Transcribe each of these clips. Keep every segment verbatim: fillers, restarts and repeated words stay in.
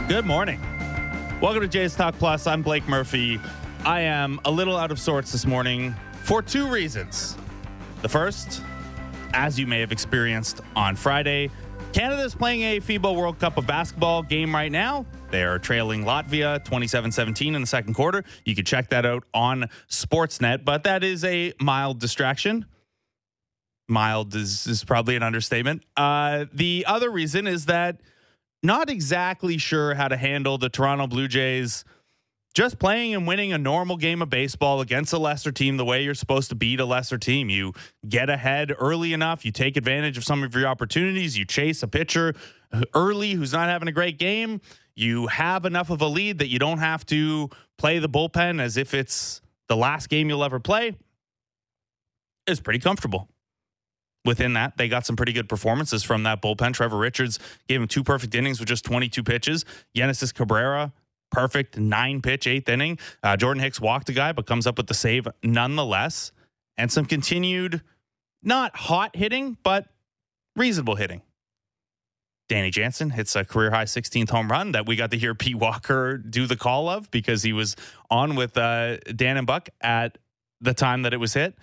Good morning. Welcome to Jays Talk Plus. I'm Blake Murphy. I am a little out of sorts this morning for two reasons. The first, as you may have experienced on Friday, Canada's playing a FIBA World Cup of basketball game right now. They are trailing Latvia twenty-seven seventeen in the second quarter. You can check that out on Sportsnet, but that is a mild distraction. Mild is, is probably an understatement. Uh, the other reason is that not exactly sure how to handle the Toronto Blue Jays just playing and winning a normal game of baseball against a lesser team the way you're supposed to beat a lesser team. You get ahead early enough. You take advantage of some of your opportunities. You chase a pitcher early who's not having a great game. You have enough of a lead that you don't have to play the bullpen as if it's the last game you'll ever play. It's pretty comfortable. Within that, they got some pretty good performances from that bullpen. Trevor Richards gave him two perfect innings with just twenty-two pitches. Genesis Cabrera, perfect nine-pitch, eighth inning. Uh, Jordan Hicks walked a guy, but comes up with the save nonetheless. And some continued, not hot hitting, but reasonable hitting. Danny Jansen hits a career-high sixteenth home run that we got to hear Pete Walker do the call of because he was on with uh, Dan and Buck at the time that it was hit.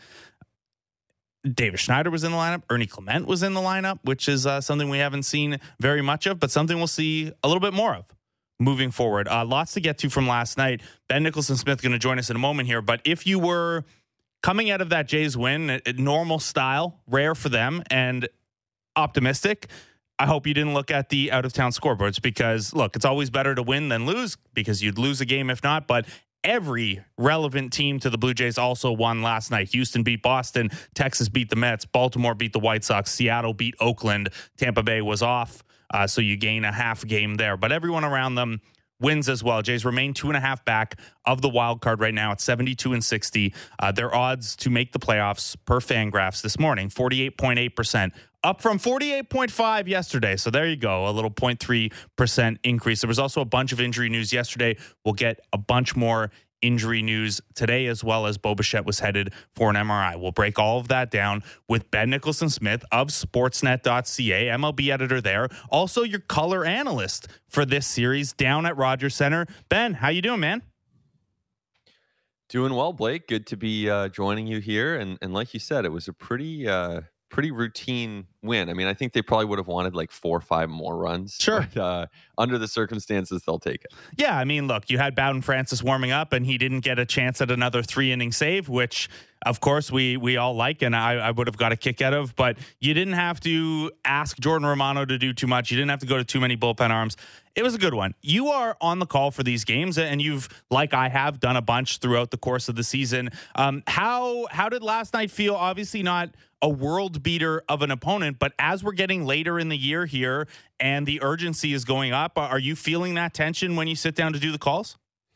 David Schneider was in the lineup. Ernie Clement was in the lineup, which is uh, something we haven't seen very much of, but something we'll see a little bit more of moving forward. Uh, lots to get to from last night. Ben Nicholson-Smith going to join us in a moment here, but if you were coming out of that Jays win, a, a normal style, rare for them, and optimistic, I hope you didn't look at the out-of-town scoreboards because, look, it's always better to win than lose because you'd lose a game if not, but every relevant team to the Blue Jays also won last night. Houston beat Boston. Texas beat the Mets. Baltimore beat the White Sox. Seattle beat Oakland. Tampa Bay was off, uh, so you gain a half game there. But everyone around them wins as well. Jays remain two and a half back of the wild card right now at seventy-two and sixty. Uh, their odds to make the playoffs per Fangraphs this morning, forty-eight point eight percent. Up from forty-eight point five yesterday. So there you go, a little zero point three percent increase. There was also a bunch of injury news yesterday. We'll get a bunch more injury news today, as well as Bo Bichette was headed for an M R I. We'll break all of that down with Ben Nicholson-Smith of Sportsnet dot C A, M L B editor there. Also your color analyst for this series down at Rogers Center. Ben, how you doing, man? Doing well, Blake. Good to be uh, joining you here. And, and like you said, it was a pretty... Uh, pretty routine win. I mean, I think they probably would have wanted like four or five more runs. Sure. But, uh, under the circumstances, they'll take it. Yeah, I mean, look, you had Bowden Francis warming up, and he didn't get a chance at another three-inning save, which, of course, we we all like, and I, I would have got a kick out of. But you didn't have to ask Jordan Romano to do too much. You didn't have to go to too many bullpen arms. It was a good one. You are on the call for these games, and you've, like I have, done a bunch throughout the course of the season. Um, how how did last night feel? Obviously not a world beater of an opponent, but as we're getting later in the year here and the urgency is going up, are you feeling that tension when you sit down to do the calls?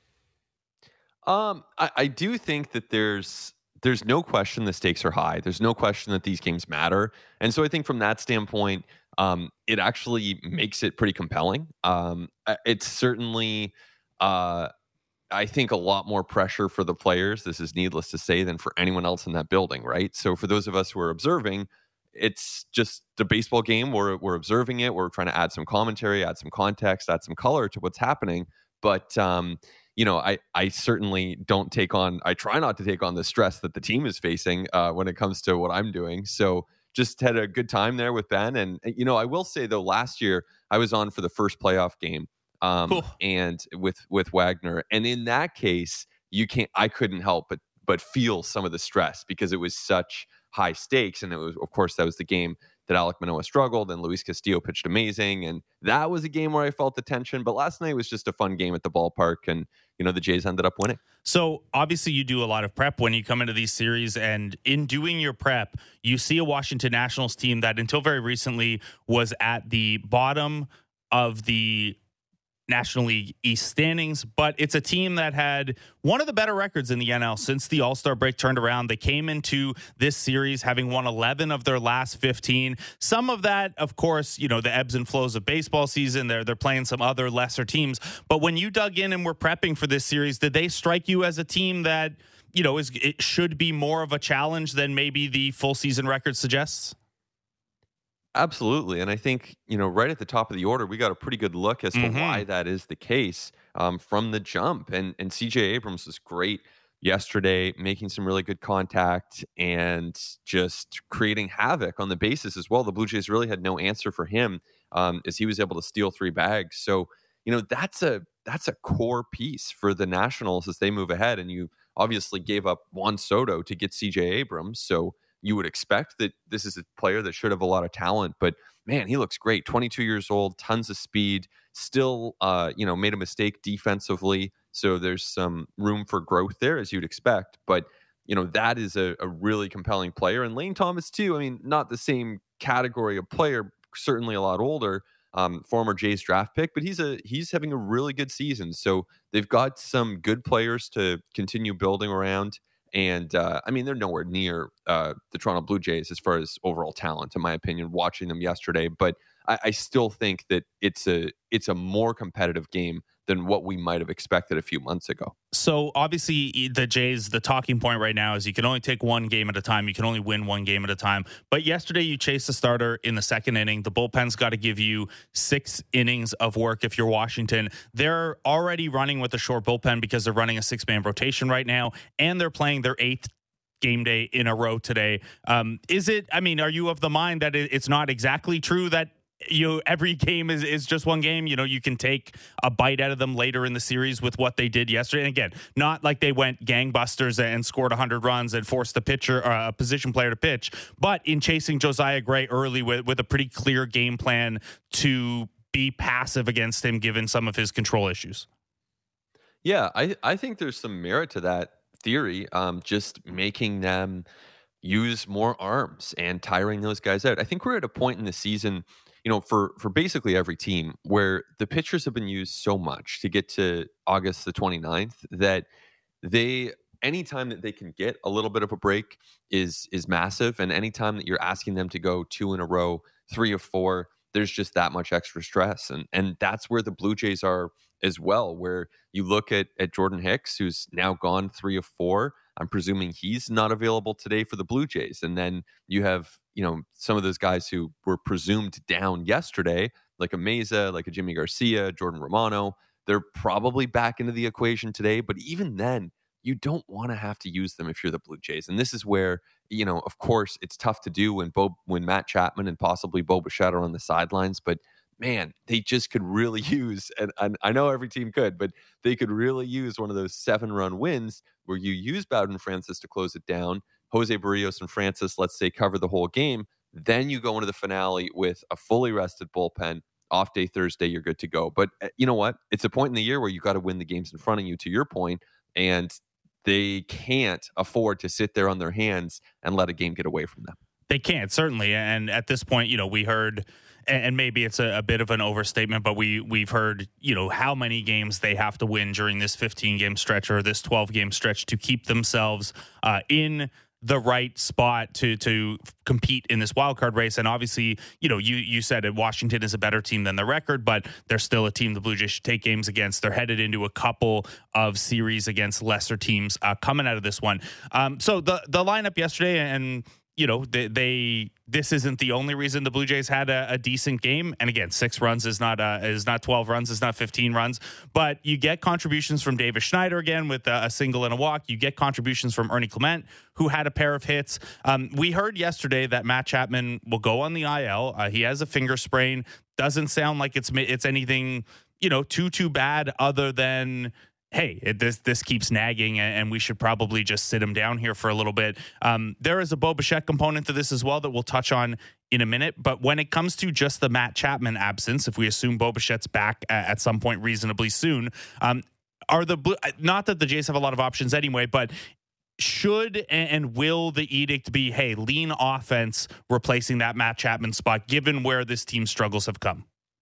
Um, I, I do think that there's there's no question the stakes are high. There's no question that these games matter. And so I think from that standpoint, um, it actually makes it pretty compelling. Um, it's certainly, uh, I think, a lot more pressure for the players, this is needless to say, than for anyone else in that building, right? So for those of us who are observing, it's just the baseball game. We're, we're observing it. We're trying to add some commentary, add some context, add some color to what's happening. But, um, you know, I, I certainly don't take on, I try not to take on the stress that the team is facing uh, when it comes to what I'm doing. So just had a good time there with Ben. And, you know, I will say, though, last year I was on for the first playoff game um, cool. and with with Wagner. And in that case, you can't, I couldn't help but but feel some of the stress because it was such high stakes. And it was, of course, that was the game that Alek Manoah struggled and Luis Castillo pitched amazing. And that was a game where I felt the tension. But last night was just a fun game at the ballpark. And, you know, the Jays ended up winning. So obviously you do a lot of prep when you come into these series. And in doing your prep, you see a Washington Nationals team that until very recently was at the bottom of the National League East standings, but it's a team that had one of the better records in the N L since the All-Star break turned around. They came into this series having won eleven of their last fifteen. Some of that, of course, you know, the ebbs and flows of baseball season. They're they're playing some other lesser teams. But when you dug in and were prepping for this series, did they strike you as a team that, you know, is it should be more of a challenge than maybe the full season record suggests? Absolutely. And I think, you know, right at the top of the order, we got a pretty good look as to Mm-hmm. why that is the case um, from the jump. And and C J Abrams was great yesterday, making some really good contact and just creating havoc on the bases as well. The Blue Jays really had no answer for him um, as he was able to steal three bags. So, you know, that's a that's a core piece for the Nationals as they move ahead. And you obviously gave up Juan Soto to get C J Abrams. So you would expect that this is a player that should have a lot of talent, but man, he looks great. twenty-two years old, tons of speed, still, uh, you know, made a mistake defensively. So there's some room for growth there, as you'd expect. But, you know, that is a, a really compelling player. And Lane Thomas, too. I mean, not the same category of player, certainly a lot older, um, former Jays draft pick, but he's a he's having a really good season. So they've got some good players to continue building around. And uh, I mean, they're nowhere near uh, the Toronto Blue Jays as far as overall talent, in my opinion, watching them yesterday. But I, I still think that it's a it's a more competitive game than what we might have expected a few months ago. So obviously the Jays, the talking point right now is you can only take one game at a time. You can only win one game at a time. But yesterday you chased the starter in the second inning. The bullpen's got to give you six innings of work if you're Washington. They're already running with a short bullpen because they're running a six-man rotation right now, and they're playing their eighth game day in a row today. Um, is it, I mean, are you of the mind that it's not exactly true that you every game is, is just one game? You know, you can take a bite out of them later in the series with what they did yesterday. And again, not like they went gangbusters and scored one hundred runs and forced the pitcher or a position player to pitch, but in chasing Josiah Gray early with, with a pretty clear game plan to be passive against him, given some of his control issues. Yeah, I, I think there's some merit to that theory, um, just making them use more arms and tiring those guys out. I think we're at a point in the season, you know, for for basically every team where the pitchers have been used so much to get to August the twenty-ninth that they anytime that they can get a little bit of a break is is massive. And anytime that you're asking them to go two in a row, three or four, there's just that much extra stress. And and that's where the Blue Jays are as well, where you look at at Jordan Hicks, who's now gone three of four. I'm presuming he's not available today for the Blue Jays. And then you have, you know, some of those guys who were presumed down yesterday, like a Meza, like a Jimmy Garcia, Jordan Romano. They're probably back into the equation today. But even then, you don't want to have to use them if you're the Blue Jays. And this is where, you know, of course, it's tough to do when Bo, when Matt Chapman and possibly Bo Bichette are on the sidelines. But man, they just could really use, and, and I know every team could, but they could really use one of those seven-run wins where you use Bowden Francis to close it down. Jose Barrios and Francis, let's say, cover the whole game. Then you go into the finale with a fully rested bullpen. Off day Thursday, you're good to go. But uh, you know what? It's a point in the year where you got to win the games in front of you, to your point, and they can't afford to sit there on their hands and let a game get away from them. They can't, certainly. And at this point, you know, we heard, and maybe it's a, a bit of an overstatement, but we, we've heard, you know, how many games they have to win during this fifteen-game stretch or this twelve-game stretch to keep themselves uh, in the right spot to to compete in this wild card race. And obviously, you know, you you said that Washington is a better team than the record, but they're still a team the Blue Jays should take games against. They're headed into a couple of series against lesser teams uh, coming out of this one. Um, so the the lineup yesterday, and you know, they, they this isn't the only reason the Blue Jays had a, a decent game. And again, six runs is not uh, is not twelve runs, is not fifteen runs. But you get contributions from Davis Schneider again with a, a single and a walk. You get contributions from Ernie Clement, who had a pair of hits. Um, we heard yesterday that Matt Chapman will go on the I L. Uh, he has a finger sprain. Doesn't sound like it's it's anything, you know, too too bad, other than, hey, it, this this keeps nagging, and we should probably just sit him down here for a little bit. Um, there is a Bo Bichette component to this as well that we'll touch on in a minute. But when it comes to just the Matt Chapman absence, if we assume Bo Bichette's back at, at some point reasonably soon, um, are the not that the Jays have a lot of options anyway, but should and will the edict be, hey, lean offense replacing that Matt Chapman spot, given where this team's struggles have come?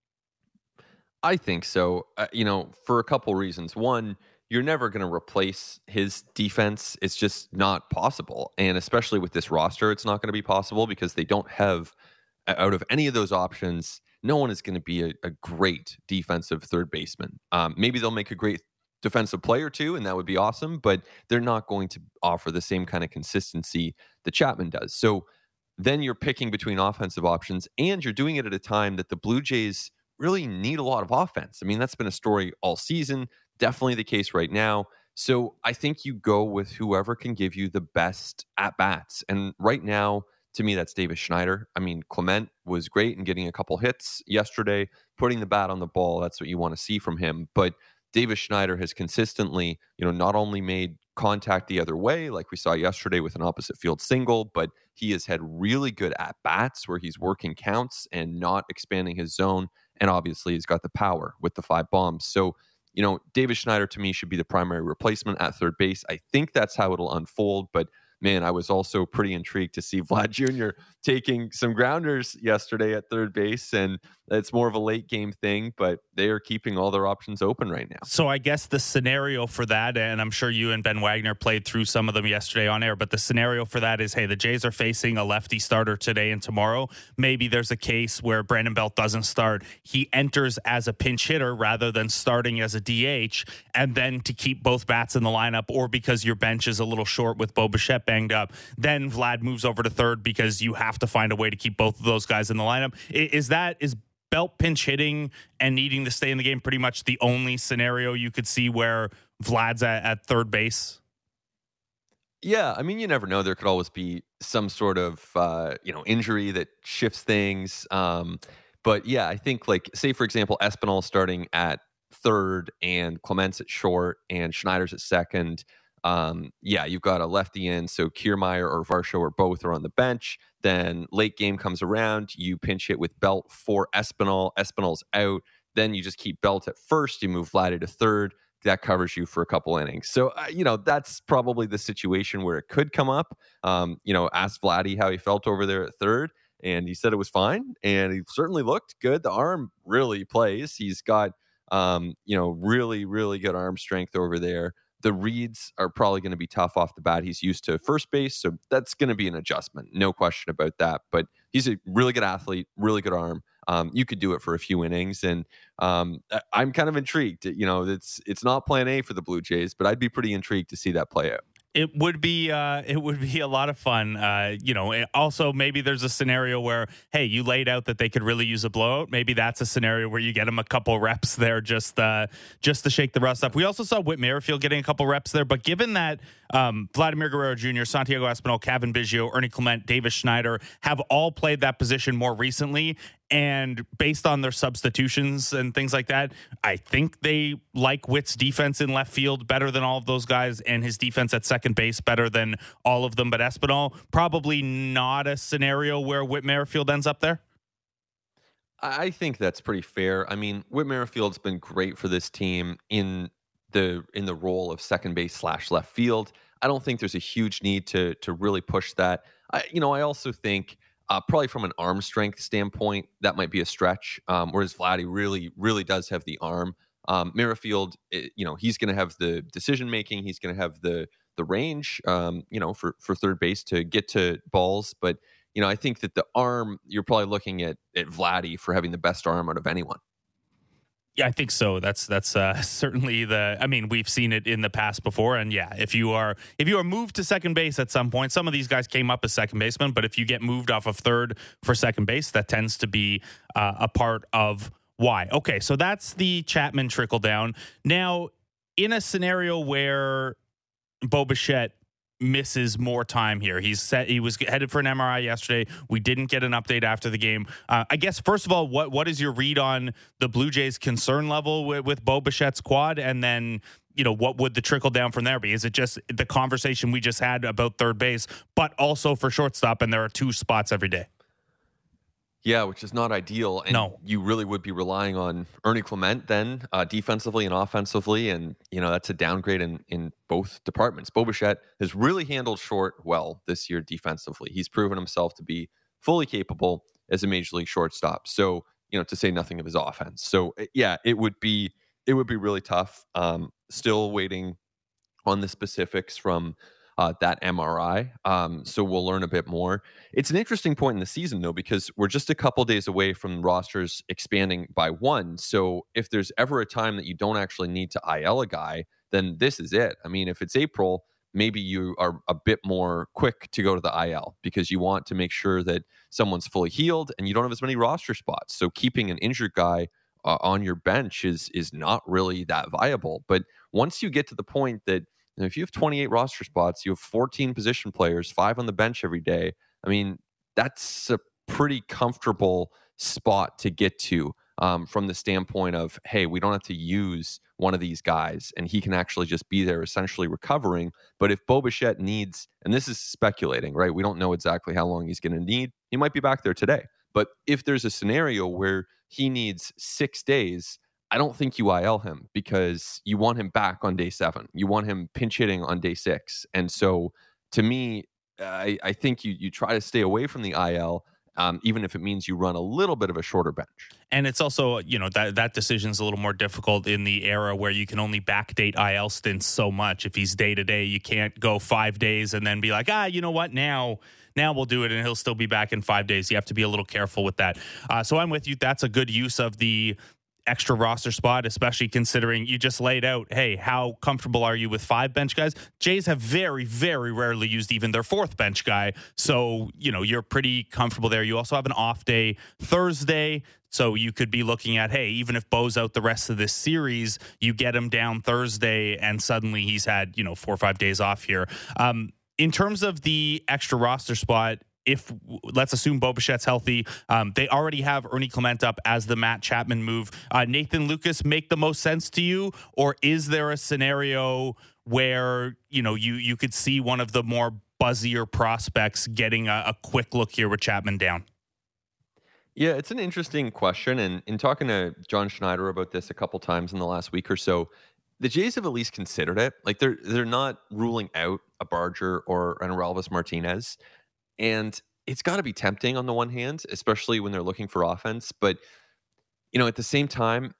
I think so. Uh, you know, for a couple reasons. One, you're never going to replace his defense. It's just not possible. And especially with this roster, it's not going to be possible because they don't have, out of any of those options, no one is going to be a, a great defensive third baseman. Um, maybe they'll make a great defensive player too, and that would be awesome, but they're not going to offer the same kind of consistency that Chapman does. So then you're picking between offensive options, and you're doing it at a time that the Blue Jays really need a lot of offense. I mean, that's been a story all season, definitely the case right now. So I think you go with whoever can give you the best at-bats. And right now, to me, that's Davis Schneider. I mean, Clement was great in getting a couple hits yesterday, putting the bat on the ball. That's what you want to see from him. But Davis Schneider has consistently, you know, not only made contact the other way, like we saw yesterday with an opposite field single, but he has had really good at-bats where he's working counts and not expanding his zone. And obviously, he's got the power with the five bombs. So, you know, Davis Schneider to me should be the primary replacement at third base. I think that's how it'll unfold. But man, I was also pretty intrigued to see Vlad Junior taking some grounders yesterday at third base. And it's more of a late game thing, but they are keeping all their options open right now. So I guess the scenario for that, and I'm sure you and Ben Wagner played through some of them yesterday on air, but the scenario for that is, hey, the Jays are facing a lefty starter today and tomorrow. Maybe there's a case where Brandon Belt doesn't start. He enters as a pinch hitter rather than starting as a D H, and then to keep both bats in the lineup, or because your bench is a little short with Bo Bichette banged up, then Vlad moves over to third because you have to find a way to keep both of those guys in the lineup. Is that, is Belt pinch hitting and needing to stay in the game pretty much the only scenario you could see where Vlad's at, at third base? Yeah, I mean, you never know. There could always be some sort of uh, you know injury that shifts things. Um, but yeah, I think, like, say for example, Espinal starting at third and Clements at short and Schneider's at second. Um, yeah, you've got a lefty in, so Kiermaier or Varsho or both are on the bench. Then late game comes around, you pinch hit with Belt for Espinal. Espinal's out. Then you just keep Belt at first. You move Vladdy to third. That covers you for a couple innings. So, uh, you know, that's probably the situation where it could come up. Um, you know, ask Vladdy how he felt over there at third, and he said it was fine. And he certainly looked good. The arm really plays. He's got, um, you know, really, really good arm strength over there. The reads are probably going to be tough off the bat. He's used to first base, so that's going to be an adjustment. No question about that. But he's a really good athlete, really good arm. Um, you could do it for a few innings, and um, I'm kind of intrigued. You know, it's it's not Plan A for the Blue Jays, but I'd be pretty intrigued to see that play out. It would be uh, it would be a lot of fun. Uh, you know, also maybe there's a scenario where, hey, you laid out that they could really use a blowout. Maybe that's a scenario where you get them a couple reps there just uh, just to shake the rust up. We also saw Whit Merrifield getting a couple reps there, but given that um, Vladimir Guerrero Junior, Santiago Espinal, Cavan Biggio, Ernie Clement, Davis Schneider have all played that position more recently, and based on their substitutions and things like that, I think they like Whit's defense in left field better than all of those guys, and his defense at second base better than all of them. But Espinal, probably not a scenario where Whit Merrifield ends up there. I think that's pretty fair. I mean, Whit Merrifield's been great for this team in the in the role of second base slash left field. I don't think there's a huge need to to really push that. I, you know, I also think uh, probably from an arm strength standpoint, that might be a stretch. Um, whereas Vladdy really, really does have the arm. Um, Merrifield, it, you know, he's going to have the decision making. He's going to have the the range, um, you know, for for third base to get to balls. But you know, I think that the arm, you're probably looking at at Vladdy for having the best arm out of anyone. Yeah, I think so. That's that's uh, certainly the. I mean, we've seen it in the past before, and yeah, if you are if you are moved to second base at some point, some of these guys came up as second basemen, but if you get moved off of third for second base, that tends to be uh, a part of why. Okay, so that's the Chapman trickle down. Now, in a scenario where Bo Bichette misses more time here. He's set. He was headed for an M R I yesterday. We didn't get an update after the game. Uh, I guess first of all, what what is your read on the Blue Jays' concern level with, with Bo Bichette's quad, and then you know what would the trickle down from there be? Is it just the conversation we just had about third base, but also for shortstop, and there are two spots every day? Yeah, which is not ideal. And no. You really would be relying on Ernie Clement then uh, defensively and offensively. And, you know, that's a downgrade in, in both departments. Bo Bichette has really handled short well this year defensively. He's proven himself to be fully capable as a major league shortstop. So, you know, to say nothing of his offense. So, yeah, it would be it would be really tough. Um, still waiting on the specifics from Uh, that M R I. Um, so we'll learn a bit more. It's an interesting point in the season, though, because we're just a couple days away from rosters expanding by one. So if there's ever a time that you don't actually need to I L a guy, then this is it. I mean, if it's April, maybe you are a bit more quick to go to the I L because you want to make sure that someone's fully healed and you don't have as many roster spots. So keeping an injured guy uh, on your bench is is not really that viable. But once you get to the point that, you know, if you have twenty-eight roster spots, you have fourteen position players, five on the bench every day. I mean, that's a pretty comfortable spot to get to um, from the standpoint of, hey, we don't have to use one of these guys and he can actually just be there essentially recovering. But if Bo Bichette needs, and this is speculating, right? We don't know exactly how long he's going to need. He might be back there today. But if there's a scenario where he needs six days, I don't think you I L him because you want him back on day seven. You want him pinch hitting on day six. And so to me, I, I think you you try to stay away from the I L, um, even if it means you run a little bit of a shorter bench. And it's also, you know, that that decision is a little more difficult in the era where you can only backdate I L stints so much. If he's day to day, you can't go five days and then be like, ah, you know what, now now we'll do it and he'll still be back in five days. You have to be a little careful with that. Uh, so I'm with you. That's a good use of the extra roster spot, especially considering you just laid out, hey, how comfortable are you with five bench guys? Jays have very, very rarely used even their fourth bench guy. So, you know, you're pretty comfortable there. You also have an off day Thursday. So you could be looking at, hey, even if Bo's out the rest of this series, you get him down Thursday and suddenly he's had, you know, four or five days off here. Um, in terms of the extra roster spot, if let's assume Bo Bichette's healthy, um, they already have Ernie Clement up as the Matt Chapman move. Uh, Nathan Lukes make the most sense to you, or is there a scenario where, you know, you you could see one of the more buzzier prospects getting a, a quick look here with Chapman down? Yeah, it's an interesting question. And in talking to John Schneider about this a couple times in the last week or so, the Jays have at least considered it. Like they're they're not ruling out a Barger or an Aurelvis Martinez. And it's got to be tempting on the one hand, especially when they're looking for offense. But, you know, at the same time,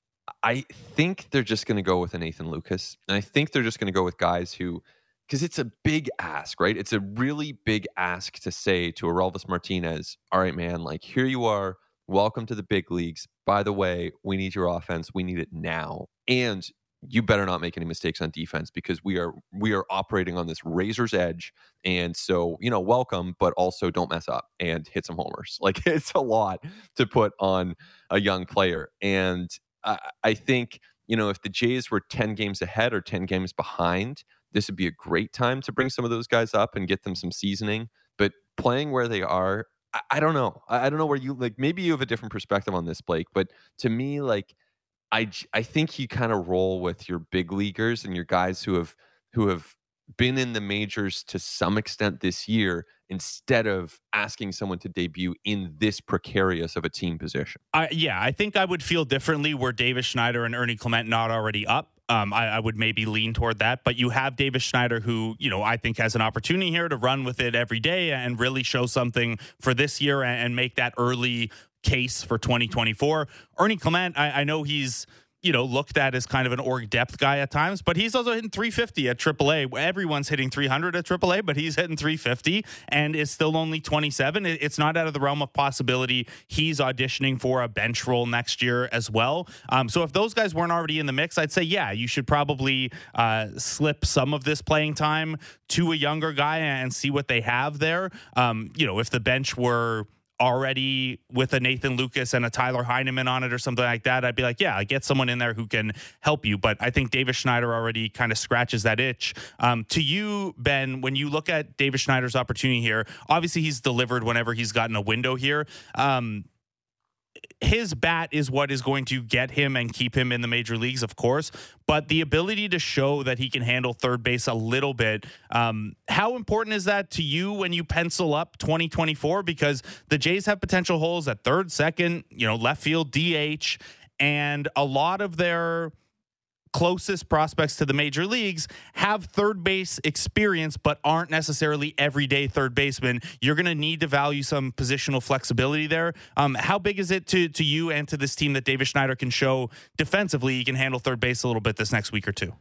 I think they're just going to go with a Nathan Lukes. And I think they're just going to go with guys who, because it's a big ask, right? It's a really big ask to say to Aurelvis Martinez, all right, man, like here you are. Welcome to the big leagues. By the way, we need your offense. We need it now. And you better not make any mistakes on defense because we are we are operating on this razor's edge. And so, you know, welcome, but also don't mess up and hit some homers. Like it's a lot to put on a young player. And I, I think, you know, if the Jays were ten games ahead or ten games behind, this would be a great time to bring some of those guys up and get them some seasoning. But playing where they are, I, I don't know. I, I don't know where you, like, maybe you have a different perspective on this, Blake. But to me, like, I, I think you kind of roll with your big leaguers and your guys who have who have been in the majors to some extent this year instead of asking someone to debut in this precarious of a team position. Uh, yeah, I think I would feel differently were Davis Schneider and Ernie Clement not already up. Um, I, I would maybe lean toward that. But you have Davis Schneider who, you know, I think has an opportunity here to run with it every day and really show something for this year and, and make that early case for twenty twenty-four. Ernie Clement, I, I know he's, you know, looked at as kind of an org depth guy at times, but he's also hitting three fifty at triple A. Everyone's hitting three hundred at triple A, but he's hitting three fifty and is still only twenty-seven. It's not out of the realm of possibility. He's auditioning for a bench role next year as well. Um, so if those guys weren't already in the mix, I'd say, yeah, you should probably uh, slip some of this playing time to a younger guy and see what they have there. Um, you know, if the bench were already with a Nathan Lukes and a Tyler Heineman on it or something like that, I'd be like, yeah, get someone in there who can help you. But I think Davis Schneider already kind of scratches that itch. Um, to you, Ben, when you look at Davis Schneider's opportunity here, obviously he's delivered whenever he's gotten a window here. Um, his bat is what is going to get him and keep him in the major leagues, of course, but the ability to show that he can handle third base a little bit. Um, how important is that to you when you pencil up twenty twenty-four? Because the Jays have potential holes at third, second, you know, left field, D H, and a lot of their closest prospects to the major leagues have third base experience, but aren't necessarily everyday third basemen. You're going to need to value some positional flexibility there. Um, how big is it to to you and to this team that Davis Schneider can show defensively he can handle third base a little bit this next week or two?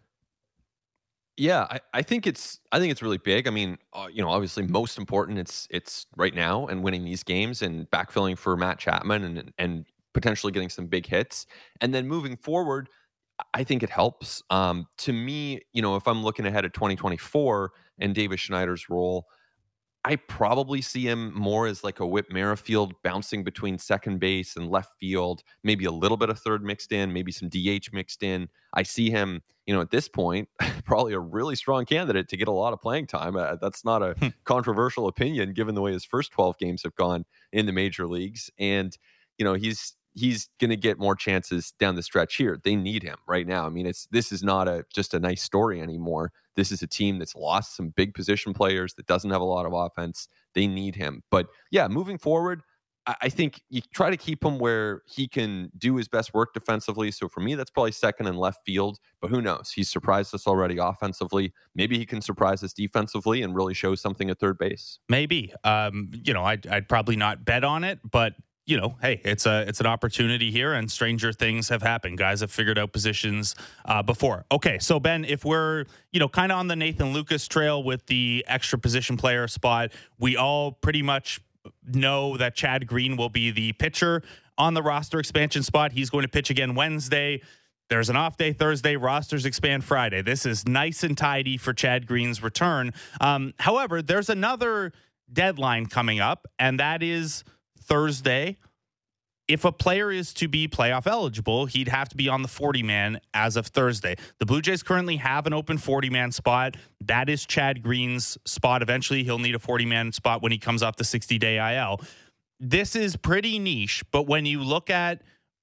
Yeah, I, I think it's I think it's really big. I mean, uh, you know, obviously most important it's it's right now and winning these games and backfilling for Matt Chapman and and potentially getting some big hits, and then moving forward. I think it helps. Um, to me, you know, if I'm looking ahead at twenty twenty-four and Davis Schneider's role, I probably see him more as like a Whit Merrifield bouncing between second base and left field, maybe a little bit of third mixed in, maybe some D H mixed in. I see him, you know, at this point, probably a really strong candidate to get a lot of playing time. Uh, that's not a controversial opinion given the way his first twelve games have gone in the major leagues. And, you know, he's he's going to get more chances down the stretch here. They need him right now. I mean, it's this is not a just a nice story anymore. This is a team that's lost some big position players, that doesn't have a lot of offense. They need him. But yeah, moving forward, I, I think you try to keep him where he can do his best work defensively. So for me, that's probably second and left field. But who knows? He's surprised us already offensively. Maybe he can surprise us defensively and really show something at third base. Maybe. Um, you know, I'd, I'd probably not bet on it, but you know, hey, it's a it's an opportunity here, and stranger things have happened. Guys have figured out positions uh, before. Okay, so Ben, if we're you know kind of on the Nathan Lucas trail with the extra position player spot, we all pretty much know that Chad Green will be the pitcher on the roster expansion spot. He's going to pitch again Wednesday. There's an off day Thursday. Rosters expand Friday. This is nice and tidy for Chad Green's return. Um, however, there's another deadline coming up, and that is Thursday. If a player is to be playoff eligible, he'd have to be on the forty-man as of Thursday. The Blue Jays currently have an open forty-man spot. That is Chad Green's spot. Eventually, he'll need a forty-man spot when he comes off the sixty-day I L. This is pretty niche, but when you look at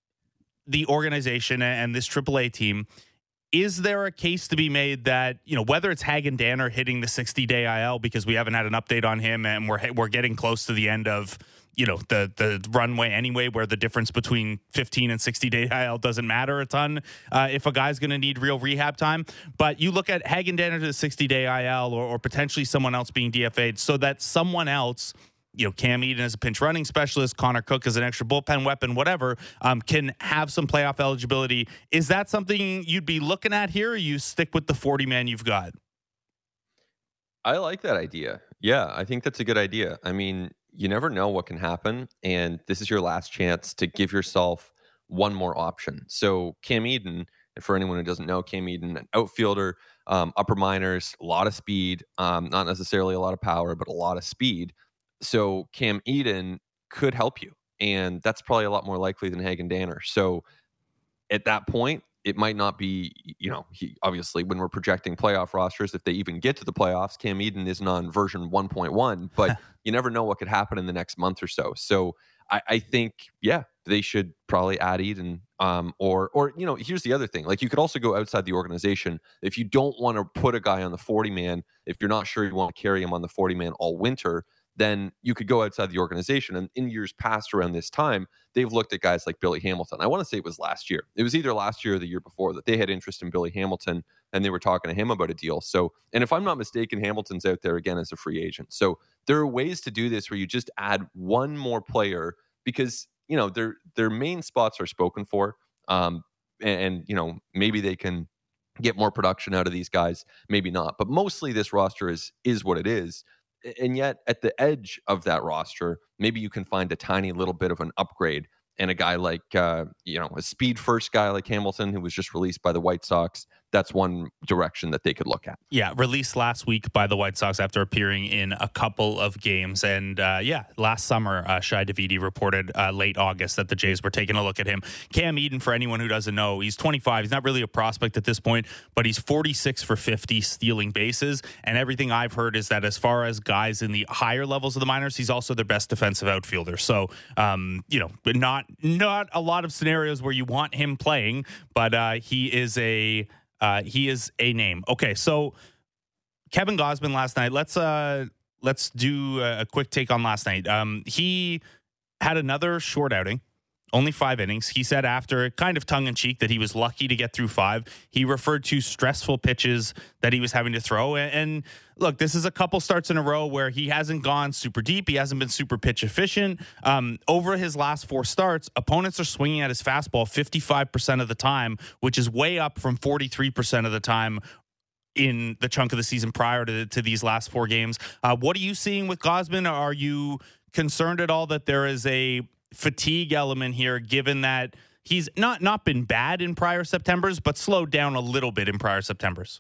the organization and this triple A team, is there a case to be made that, you know, whether it's Hagen Danner hitting the sixty-day I L, because we haven't had an update on him and we're we're getting close to the end of you know, the the runway anyway, where the difference between fifteen and sixty day I L doesn't matter a ton uh, if a guy's going to need real rehab time. But you look at Hagen Danner to the sixty day I L or, or potentially someone else being D F A'd so that someone else, you know, Cam Eden as a pinch running specialist, Connor Cook as an extra bullpen weapon, whatever, um, can have some playoff eligibility. Is that something you'd be looking at here, or you stick with the forty man you've got? I like that idea. Yeah, I think that's a good idea. I mean, you never know what can happen, and this is your last chance to give yourself one more option. So Cam Eden, and for anyone who doesn't know, Cam Eden, an outfielder, um, upper minors, a lot of speed, um, not necessarily a lot of power, but a lot of speed. So Cam Eden could help you, and that's probably a lot more likely than Hagen Danner. So at that point, it might not be, you know, he, obviously when we're projecting playoff rosters, if they even get to the playoffs, Cam Eden isn't on version one point one, but you never know what could happen in the next month or so. So I, I think, yeah, they should probably add Eden. Um, or, or, you know, here's the other thing. Like, you could also go outside the organization. If you don't want to put a guy on the forty man, if you're not sure you want to carry him on the forty man all winter, then you could go outside the organization. And in years past around this time, they've looked at guys like Billy Hamilton. I want to say it was last year. It was either last year or the year before that they had interest in Billy Hamilton, and they were talking to him about a deal. So, and if I'm not mistaken, Hamilton's out there again as a free agent. So there are ways to do this where you just add one more player because, you know, their their main spots are spoken for. Um, and, and, you know, maybe they can get more production out of these guys, maybe not. But mostly this roster is is what it is. And yet at the edge of that roster, maybe you can find a tiny little bit of an upgrade. And a guy like, uh, you know, a speed first guy like Hamilton, who was just released by the White Sox, that's one direction that they could look at. Yeah, released last week by the White Sox after appearing in a couple of games. And uh, yeah, last summer, uh, Shai Davidi reported uh, late August that the Jays were taking a look at him. Cam Eden, for anyone who doesn't know, he's twenty-five. He's not really a prospect at this point, but he's forty-six for fifty stealing bases. And everything I've heard is that as far as guys in the higher levels of the minors, he's also their best defensive outfielder. So, um, you know, not not a lot of scenarios where you want him playing, but uh, he is a uh, he is a name. Okay, so Kevin Gausman last night. Let's uh, let's do a quick take on last night. Um, he had another short outing. Only five innings. He said after, kind of tongue-in-cheek, that he was lucky to get through five. He referred to stressful pitches that he was having to throw. And, and look, this is a couple starts in a row where he hasn't gone super deep. He hasn't been super pitch efficient. Um, over his last four starts, opponents are swinging at his fastball fifty-five percent of the time, which is way up from forty-three percent of the time in the chunk of the season prior to, to these last four games. Uh, what are you seeing with Gausman? Are you concerned at all that there is a fatigue element here, given that he's not not been bad in prior Septembers, but slowed down a little bit in prior Septembers.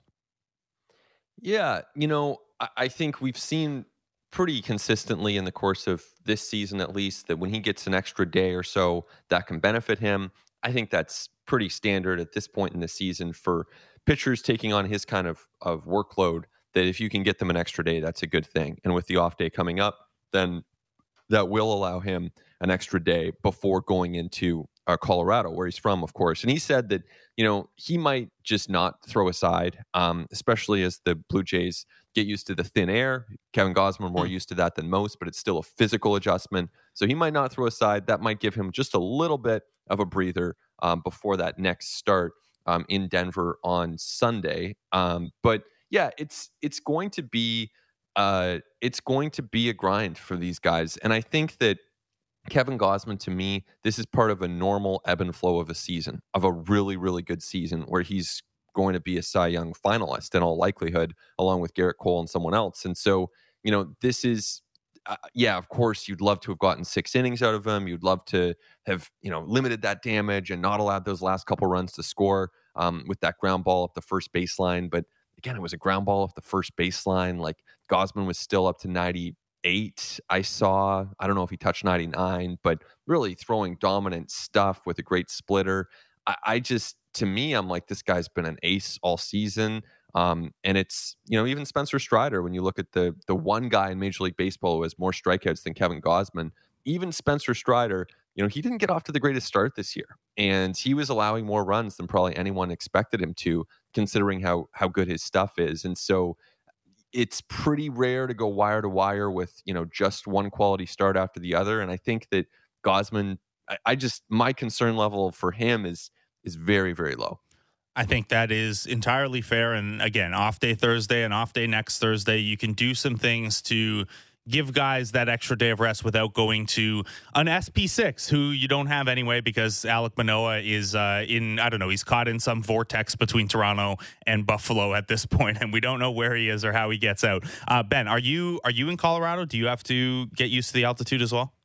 Yeah, you know, I, I think we've seen pretty consistently in the course of this season, at least, that when he gets an extra day or so, that can benefit him. I think that's pretty standard at this point in the season for pitchers taking on his kind of, of workload, that if you can get them an extra day, that's a good thing. And with the off day coming up, then that will allow him an extra day before going into uh, Colorado, where he's from, of course. And he said that, you know, he might just not throw aside, um, especially as the Blue Jays get used to the thin air. Kevin Gausman more used to that than most, but it's still a physical adjustment. So he might not throw aside. That might give him just a little bit of a breather um, before that next start um, in Denver on Sunday. Um, but yeah, it's it's going to be uh, it's going to be a grind for these guys, and I think that Kevin Gausman, to me, this is part of a normal ebb and flow of a season, of a really, really good season where he's going to be a Cy Young finalist in all likelihood, along with Garrett Cole and someone else. And so, you know, this is, uh, yeah, of course, you'd love to have gotten six innings out of him. You'd love to have, you know, limited that damage and not allowed those last couple runs to score um, with that ground ball up the first baseline. But again, it was a ground ball off the first baseline. Like Gausman was still up to ninety. Eight, I saw. I don't know if he touched ninety-nine, but really throwing dominant stuff with a great splitter. I, I just, to me, I'm like, this guy's been an ace all season. Um, and it's, you know, even Spencer Strider, when you look at the the one guy in Major League Baseball who has more strikeouts than Kevin Gausman, even Spencer Strider, you know, he didn't get off to the greatest start this year. And he was allowing more runs than probably anyone expected him to, considering how how good his stuff is. And so it's pretty rare to go wire to wire with, you know, just one quality start after the other. And I think that Gausman, I, I just, my concern level for him is is very, very low. I think that is entirely fair. And again, off day Thursday and off day next Thursday, you can do some things to give guys that extra day of rest without going to an S P six, who you don't have anyway, because Alek Manoah is uh, in, I don't know, he's caught in some vortex between Toronto and Buffalo at this point, and we don't know where he is or how he gets out. Uh, Ben, are you are you in Colorado? Do you have to get used to the altitude as well?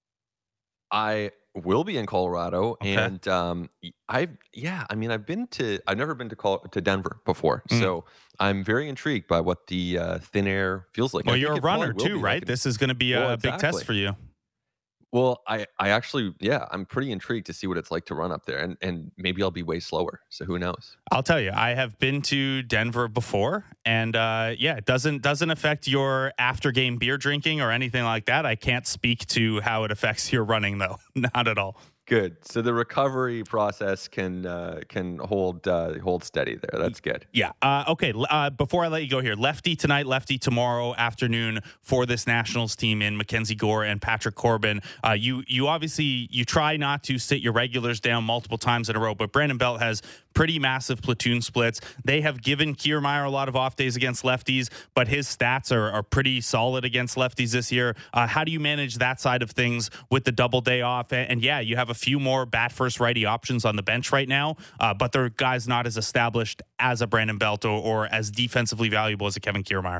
I will be in Colorado, okay. and um, I yeah, I mean, I've been to, I've never been to Col- to Denver before, mm. so I'm very intrigued by what the uh, thin air feels like. Well, you're a runner too, right? Like this is going to be well, a exactly. big test for you. Well, I, I actually, yeah, I'm pretty intrigued to see what it's like to run up there, and, and maybe I'll be way slower. So who knows? I'll tell you, I have been to Denver before, and uh, yeah, it doesn't doesn't affect your after game beer drinking or anything like that. I can't speak to how it affects your running, though. Not at all. Good. So the recovery process can uh, can hold uh, hold steady there. That's good. Yeah. Uh, okay. Uh, before I let you go here, lefty tonight, lefty tomorrow afternoon for this Nationals team in Mackenzie Gore and Patrick Corbin. Uh, you you obviously you try not to sit your regulars down multiple times in a row, but Brandon Belt has pretty massive platoon splits. They have given Kiermaier a lot of off days against lefties, but his stats are, are pretty solid against lefties this year. Uh, how do you manage that side of things with the double day off? And, and yeah, you have a few more bat first righty options on the bench right now, uh, but they're guys not as established as a Brandon Belt or, or as defensively valuable as a Kevin Kiermaier.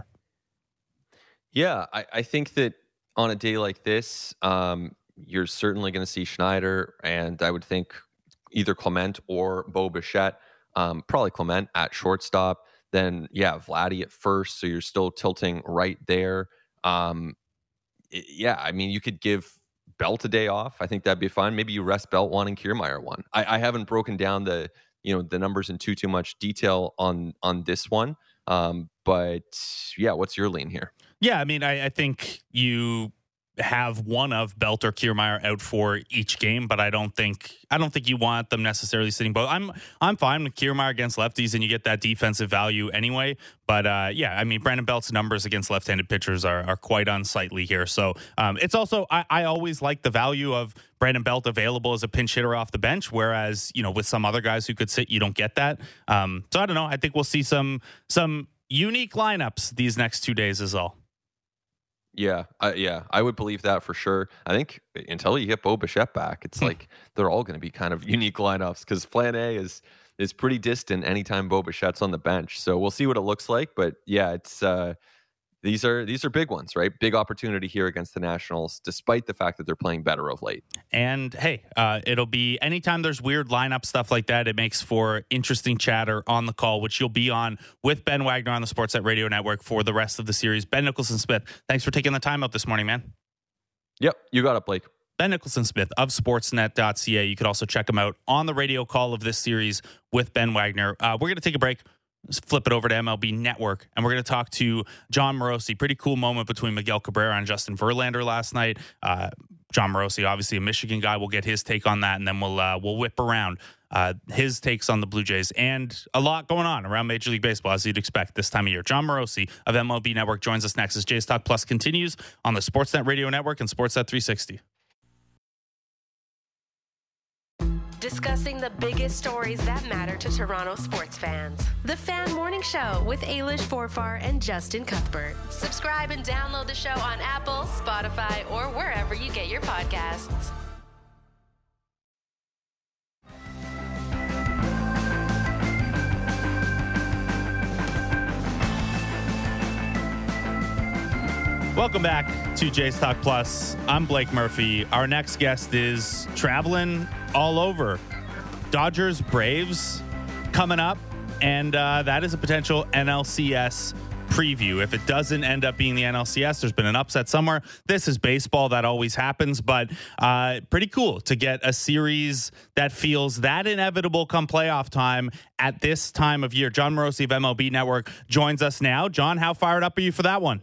Yeah, I, I think that on a day like this, um, you're certainly going to see Schneider, and I would think either Clement or Bo Bichette, um, probably Clement at shortstop. Then, yeah, Vladdy at first, so you're still tilting right there. Um, it, yeah, I mean, you could give Belt a day off. I think that'd be fine. Maybe you rest Belt one and Kiermaier one. I, I haven't broken down the you know the numbers in too too much detail on on this one, um, but yeah, what's your lean here? Yeah, I mean, I, I think you have one of Belt or Kiermaier out for each game, but I don't think I don't think you want them necessarily sitting both. I'm I'm fine with Kiermaier against lefties, and you get that defensive value anyway. But uh, yeah, I mean, Brandon Belt's numbers against left-handed pitchers are are quite unsightly here. So um, it's also I, I always like the value of Brandon Belt available as a pinch hitter off the bench, whereas you know with some other guys who could sit, you don't get that. Um, so I don't know. I think we'll see some some unique lineups these next two days is all. Yeah, uh, yeah, I would believe that for sure. I think until you get Bo Bichette back, it's like they're all going to be kind of unique lineups because Flané is is pretty distant anytime Bo Bichette's on the bench. So we'll see what it looks like. But yeah, it's uh, these are these are big ones, right? Big opportunity here against the Nationals, despite the fact that they're playing better of late. And hey, uh, it'll be anytime there's weird lineup stuff like that, it makes for interesting chatter on the call, which you'll be on with Ben Wagner on the Sportsnet Radio Network for the rest of the series. Ben Nicholson-Smith, thanks for taking the time out this morning, man. Yep, you got it, Blake. Ben Nicholson-Smith of sportsnet dot c a. You could also check him out on the radio call of this series with Ben Wagner. Uh, we're going to take a break, flip it over to M L B Network, and we're going to talk to Jon Morosi. Pretty cool moment between Miguel Cabrera and Justin Verlander last night. Uh, Jon Morosi, obviously a Michigan guy. We'll get his take on that, and then we'll uh, we'll whip around uh, his takes on the Blue Jays and a lot going on around Major League Baseball, as you'd expect this time of year. Jon Morosi of M L B Network joins us next as Jays Talk Plus continues on the Sportsnet Radio Network and Sportsnet three sixty. Discussing the biggest stories that matter to Toronto sports fans. The Fan Morning Show with Ailish Forfar and Justin Cuthbert. Subscribe and download the show on Apple, Spotify, or wherever you get your podcasts. Welcome back to Jays Talk Plus. I'm Blake Murphy. Our next guest is traveling all over. Dodgers, Braves coming up, and uh, that is a potential N L C S preview. If it doesn't end up being the N L C S, there's been an upset somewhere. This is baseball. That always happens, but uh, pretty cool to get a series that feels that inevitable come playoff time at this time of year. Jon Morosi of M L B Network joins us now. Jon, how fired up are you for that one?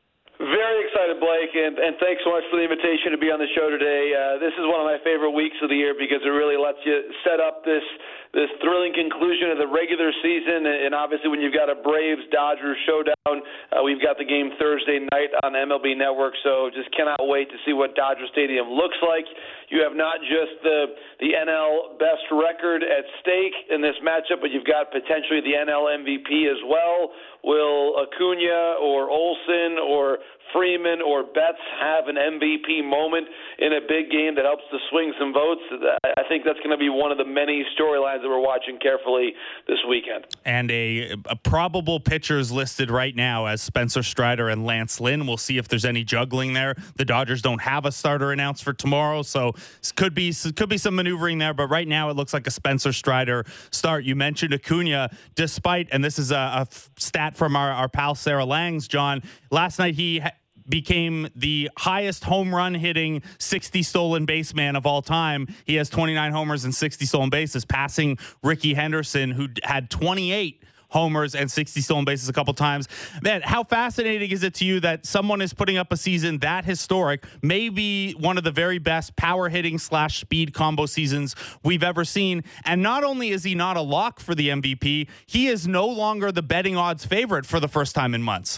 Very excited, Blake, and, and thanks so much for the invitation to be on the show today. Uh, this is one of my favorite weeks of the year because it really lets you set up this this thrilling conclusion of the regular season, and obviously when you've got a Braves-Dodgers showdown, uh, we've got the game Thursday night on M L B Network, so just cannot wait to see what Dodger Stadium looks like. You have not just the the N L best record at stake in this matchup, but you've got potentially the N L M V P as well. Will Acuna or Olsen or Freeman or Betts have an M V P moment in a big game that helps to swing some votes? I think that's going to be one of the many storylines that we're watching carefully this weekend. And a, a probable pitchers listed right now as Spencer Strider and Lance Lynn. We'll see if there's any juggling there. The Dodgers don't have a starter announced for tomorrow, so could be could be some maneuvering there. But right now it looks like a Spencer Strider start. You mentioned Acuna, despite, and this is a, a stat from our, our pal Sarah Langs, John. Last night he ha- became the highest home run hitting sixty stolen base man of all time. He has twenty-nine homers and sixty stolen bases, passing Ricky Henderson, who had twenty-eight homers and sixty stolen bases a couple times. Man, how fascinating is it to you that someone is putting up a season that historic, maybe one of the very best power hitting slash speed combo seasons we've ever seen? And not only is he not a lock for the M V P, he is no longer the betting odds favorite for the first time in months.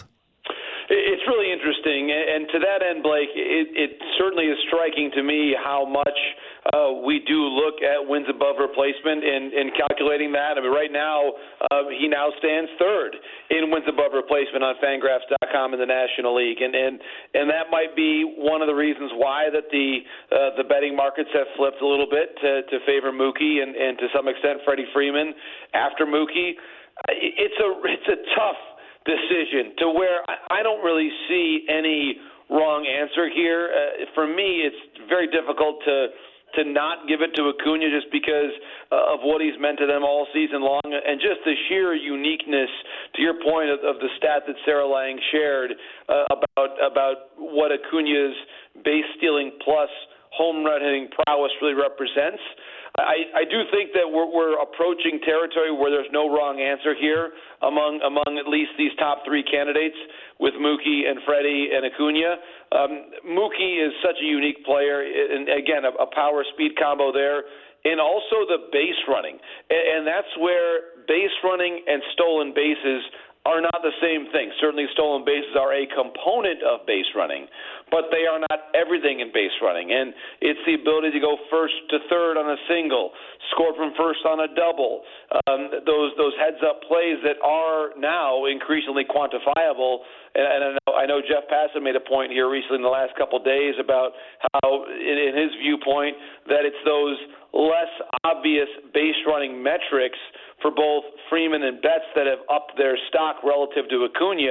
It's really interesting, and to that end, Blake, it, it certainly is striking to me how much uh, we do look at wins above replacement in, in calculating that. I mean, right now, uh, he now stands third in wins above replacement on Fangraphs dot com in the National League, and and, and that might be one of the reasons why that the uh, the betting markets have flipped a little bit to, to favor Mookie and, and to some extent Freddie Freeman after Mookie. It's a it's a tough decision to where I don't really see any wrong answer here. Uh, for me, it's very difficult to to not give it to Acuna just because uh, of what he's meant to them all season long, and just the sheer uniqueness, to your point of, of the stat that Sarah Lang shared uh, about about what Acuna's base stealing plus home run hitting prowess really represents. I, I do think that we're, we're approaching territory where there's no wrong answer here among among at least these top three candidates with Mookie and Freddie and Acuna. Um, Mookie is such a unique player, and again, a, a power speed combo there, and also the base running. And, and that's where base running and stolen bases are not the same thing. Certainly stolen bases are a component of base running, but they are not everything in base running. And it's the ability to go first to third on a single, score from first on a double, um, those those heads-up plays that are now increasingly quantifiable. And, and I, know, I know Jeff Passan made a point here recently in the last couple of days about how, in, in his viewpoint, that it's those less obvious base running metrics for both Freeman and Betts that have upped their stock relative to Acuna.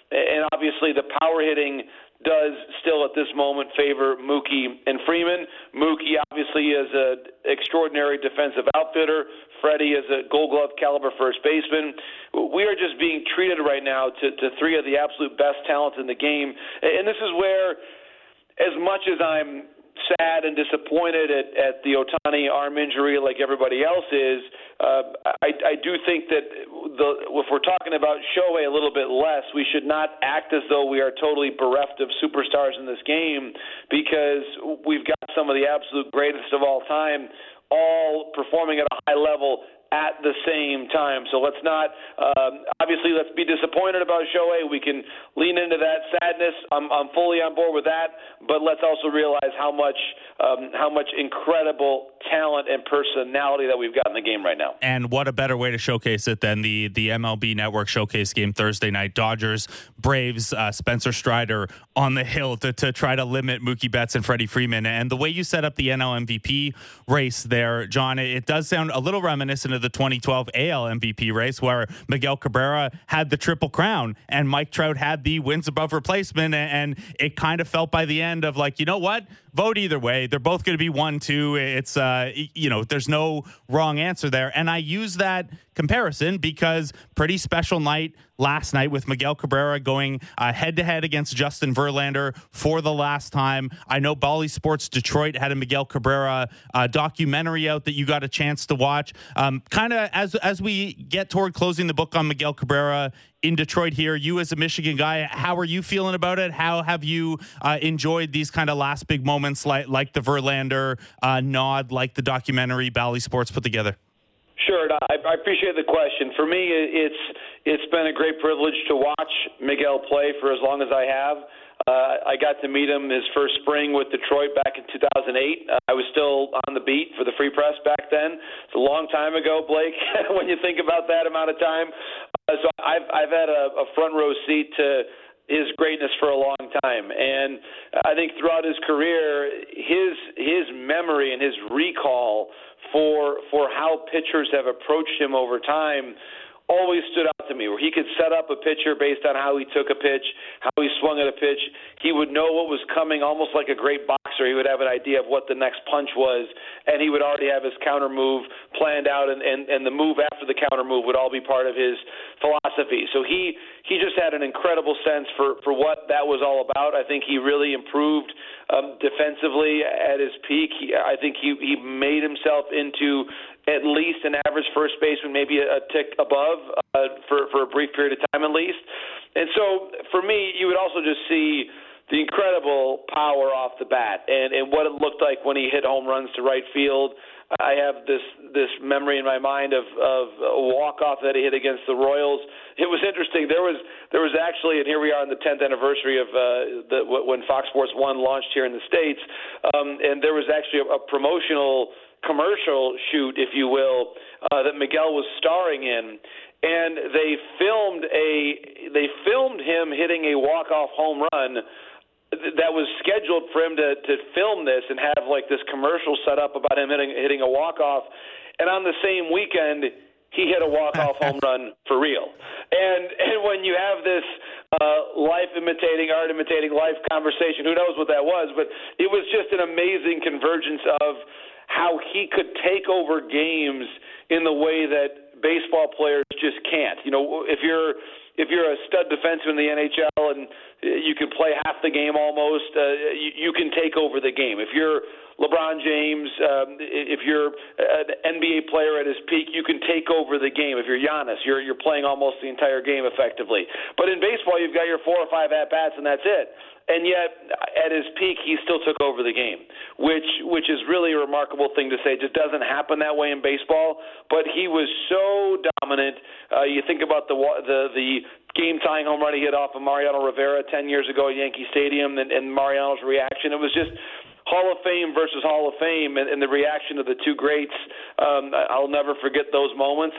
and obviously the power hitting does still at this moment favor Mookie and Freeman. Mookie obviously is an extraordinary defensive outfitter. Freddie is a Gold Glove caliber first baseman. We are just being treated right now to, to three of the absolute best talents in the game. And this is where, as much as I'm sad and disappointed at, at the Ohtani arm injury like everybody else is, uh, I, I do think that the, if we're talking about Shohei a little bit less, we should not act as though we are totally bereft of superstars in this game, because we've got some of the absolute greatest of all time all performing at a high level at the same time. So let's not, um, obviously, let's be disappointed about Shohei. We can lean into that sadness. I'm, I'm fully on board with that, but let's also realize how much, um, how much incredible talent and personality that we've got in the game right now. And what a better way to showcase it than the the M L B Network showcase game Thursday night. Dodgers, Braves, uh, Spencer Strider on the hill to, to try to limit Mookie Betts and Freddie Freeman. And the way you set up the N L M V P race there, John, it, it does sound a little reminiscent of the twenty twelve A L M V P race, where Miguel Cabrera had the Triple Crown and Mike Trout had the wins above replacement. And it kind of felt by the end of like, you know what? Vote either way. They're both going to be one, two. It's, uh, you know, there's no wrong answer there. And I use that comparison because pretty special night last night with Miguel Cabrera going uh, head-to-head against Justin Verlander for the last time. I know Bally Sports Detroit had a Miguel Cabrera uh, documentary out that you got a chance to watch. Um, kind of as as we get toward closing the book on Miguel Cabrera in Detroit here, you as a Michigan guy, how are you feeling about it? How have you uh, enjoyed these kind of last big moments like like the Verlander uh, nod, like the documentary Bally Sports put together? Sure, I, I appreciate the question. For me, it's it's been a great privilege to watch Miguel play for as long as I have. Uh, I got to meet him his first spring with Detroit back in two thousand eight. Uh, I was still on the beat for the Free Press back then. It's a long time ago, Blake, when you think about that amount of time. Uh, so I've I've had a, a front row seat to his greatness for a long time, and I think throughout his career, his his memory and his recall for for how pitchers have approached him over time always stood out to me, where he could set up a pitcher based on how he took a pitch, how he swung at a pitch. He would know what was coming, almost like a great boxer. He would have an idea of what the next punch was, and he would already have his counter move planned out, and, and, and the move after the counter move would all be part of his philosophy. So he he just had an incredible sense for, for what that was all about. I think he really improved um, defensively at his peak. He, I think he, he made himself into at least an average first baseman, maybe a, a tick above uh, for, for a brief period of time at least. And so for me, you would also just see the incredible power off the bat and, and what it looked like when he hit home runs to right field. I have this this memory in my mind of, of a walk-off that he hit against the Royals. It was interesting. There was there was actually, and here we are on the tenth anniversary of uh, the, when Fox Sports one launched here in the States, um, and there was actually a, a promotional commercial shoot, if you will, uh, that Miguel was starring in, and they filmed a they filmed him hitting a walk-off home run that was scheduled for him to, to film this and have like this commercial set up about him hitting hitting a walk-off, and on the same weekend he hit a walk-off home run for real. And and when you have this uh, life imitating, art imitating life conversation, who knows what that was, but it was just an amazing convergence of how he could take over games in the way that baseball players just can't. You know, if you're if you're a stud defenseman in the N H L and you can play half the game almost, uh, you, you can take over the game. If you're LeBron James, um, if you're an N B A player at his peak, you can take over the game. If you're Giannis, you're you're playing almost the entire game effectively. But in baseball, you've got your four or five at-bats, and that's it. And yet, at his peak, he still took over the game, which which is really a remarkable thing to say. It just doesn't happen that way in baseball. But he was so dominant. Uh, you think about the the the game-tying home run he hit off of Mariano Rivera ten years ago at Yankee Stadium, and, and Mariano's reaction. It was just Hall of Fame versus Hall of Fame, and, and the reaction of the two greats. Um, I'll never forget those moments, and